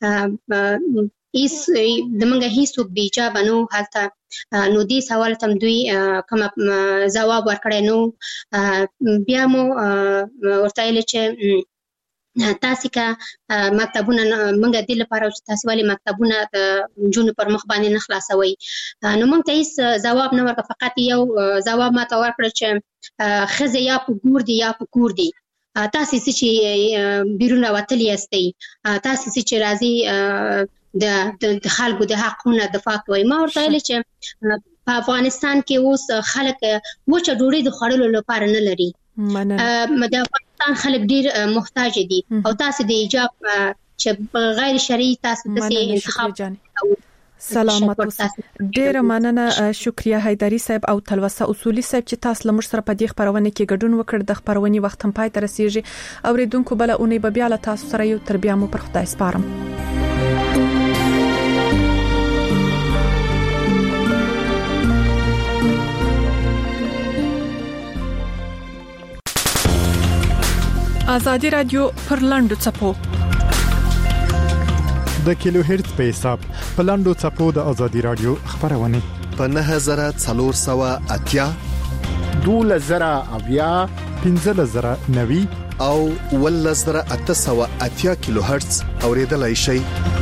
Speaker 6: ایس د منګه هیڅ بي ایجاب نو حالت نو دې سوال تم دوی کوم جواب ورکړی نو بیا مو ورته ویل چې تاسو کا مکتبونه موږ د لپاره چې تاسو والی مکتبونه د جون پر مخ باندې نه خلاصوي نو موږ ته هیڅ جواب نه ورکړ فقط یو جواب ما ته ورکړ چې خزه یا په ګور دی یا په کور دی تاسو چې بیرون وتلی استئ تاسو چې راځي د خلکو د حقونو دفاع کوي ما ورته ویل چې په افغانستان کې اوس خلک وچه ډوډۍ د خوړلو لپاره نه لري د افغانستان خلک ډیر محتاج دي او تاسو د ایجاب چې غیر شرعي تاسو د انتخاب
Speaker 9: سلامت ډیر مننه شکریا حیدری صاحب او تلوسه اصولي صاحب چې تاسو لمر سره په دې خبرونه کې ګډون وکړ د خبرونې وخت هم پای ته رسیږي اوریدونکو بل اونې به بیا له تاسو سره یو تربیه مو پر خدای سپارم آزادی رادیو پر لاندو چپو
Speaker 1: د کیلو هرتز په حساب په لاندو چپو د آزادی رادیو خبرونه
Speaker 5: په 9480
Speaker 1: 2000 1590
Speaker 5: او 1880 کیلو هرتز اوریدلای شي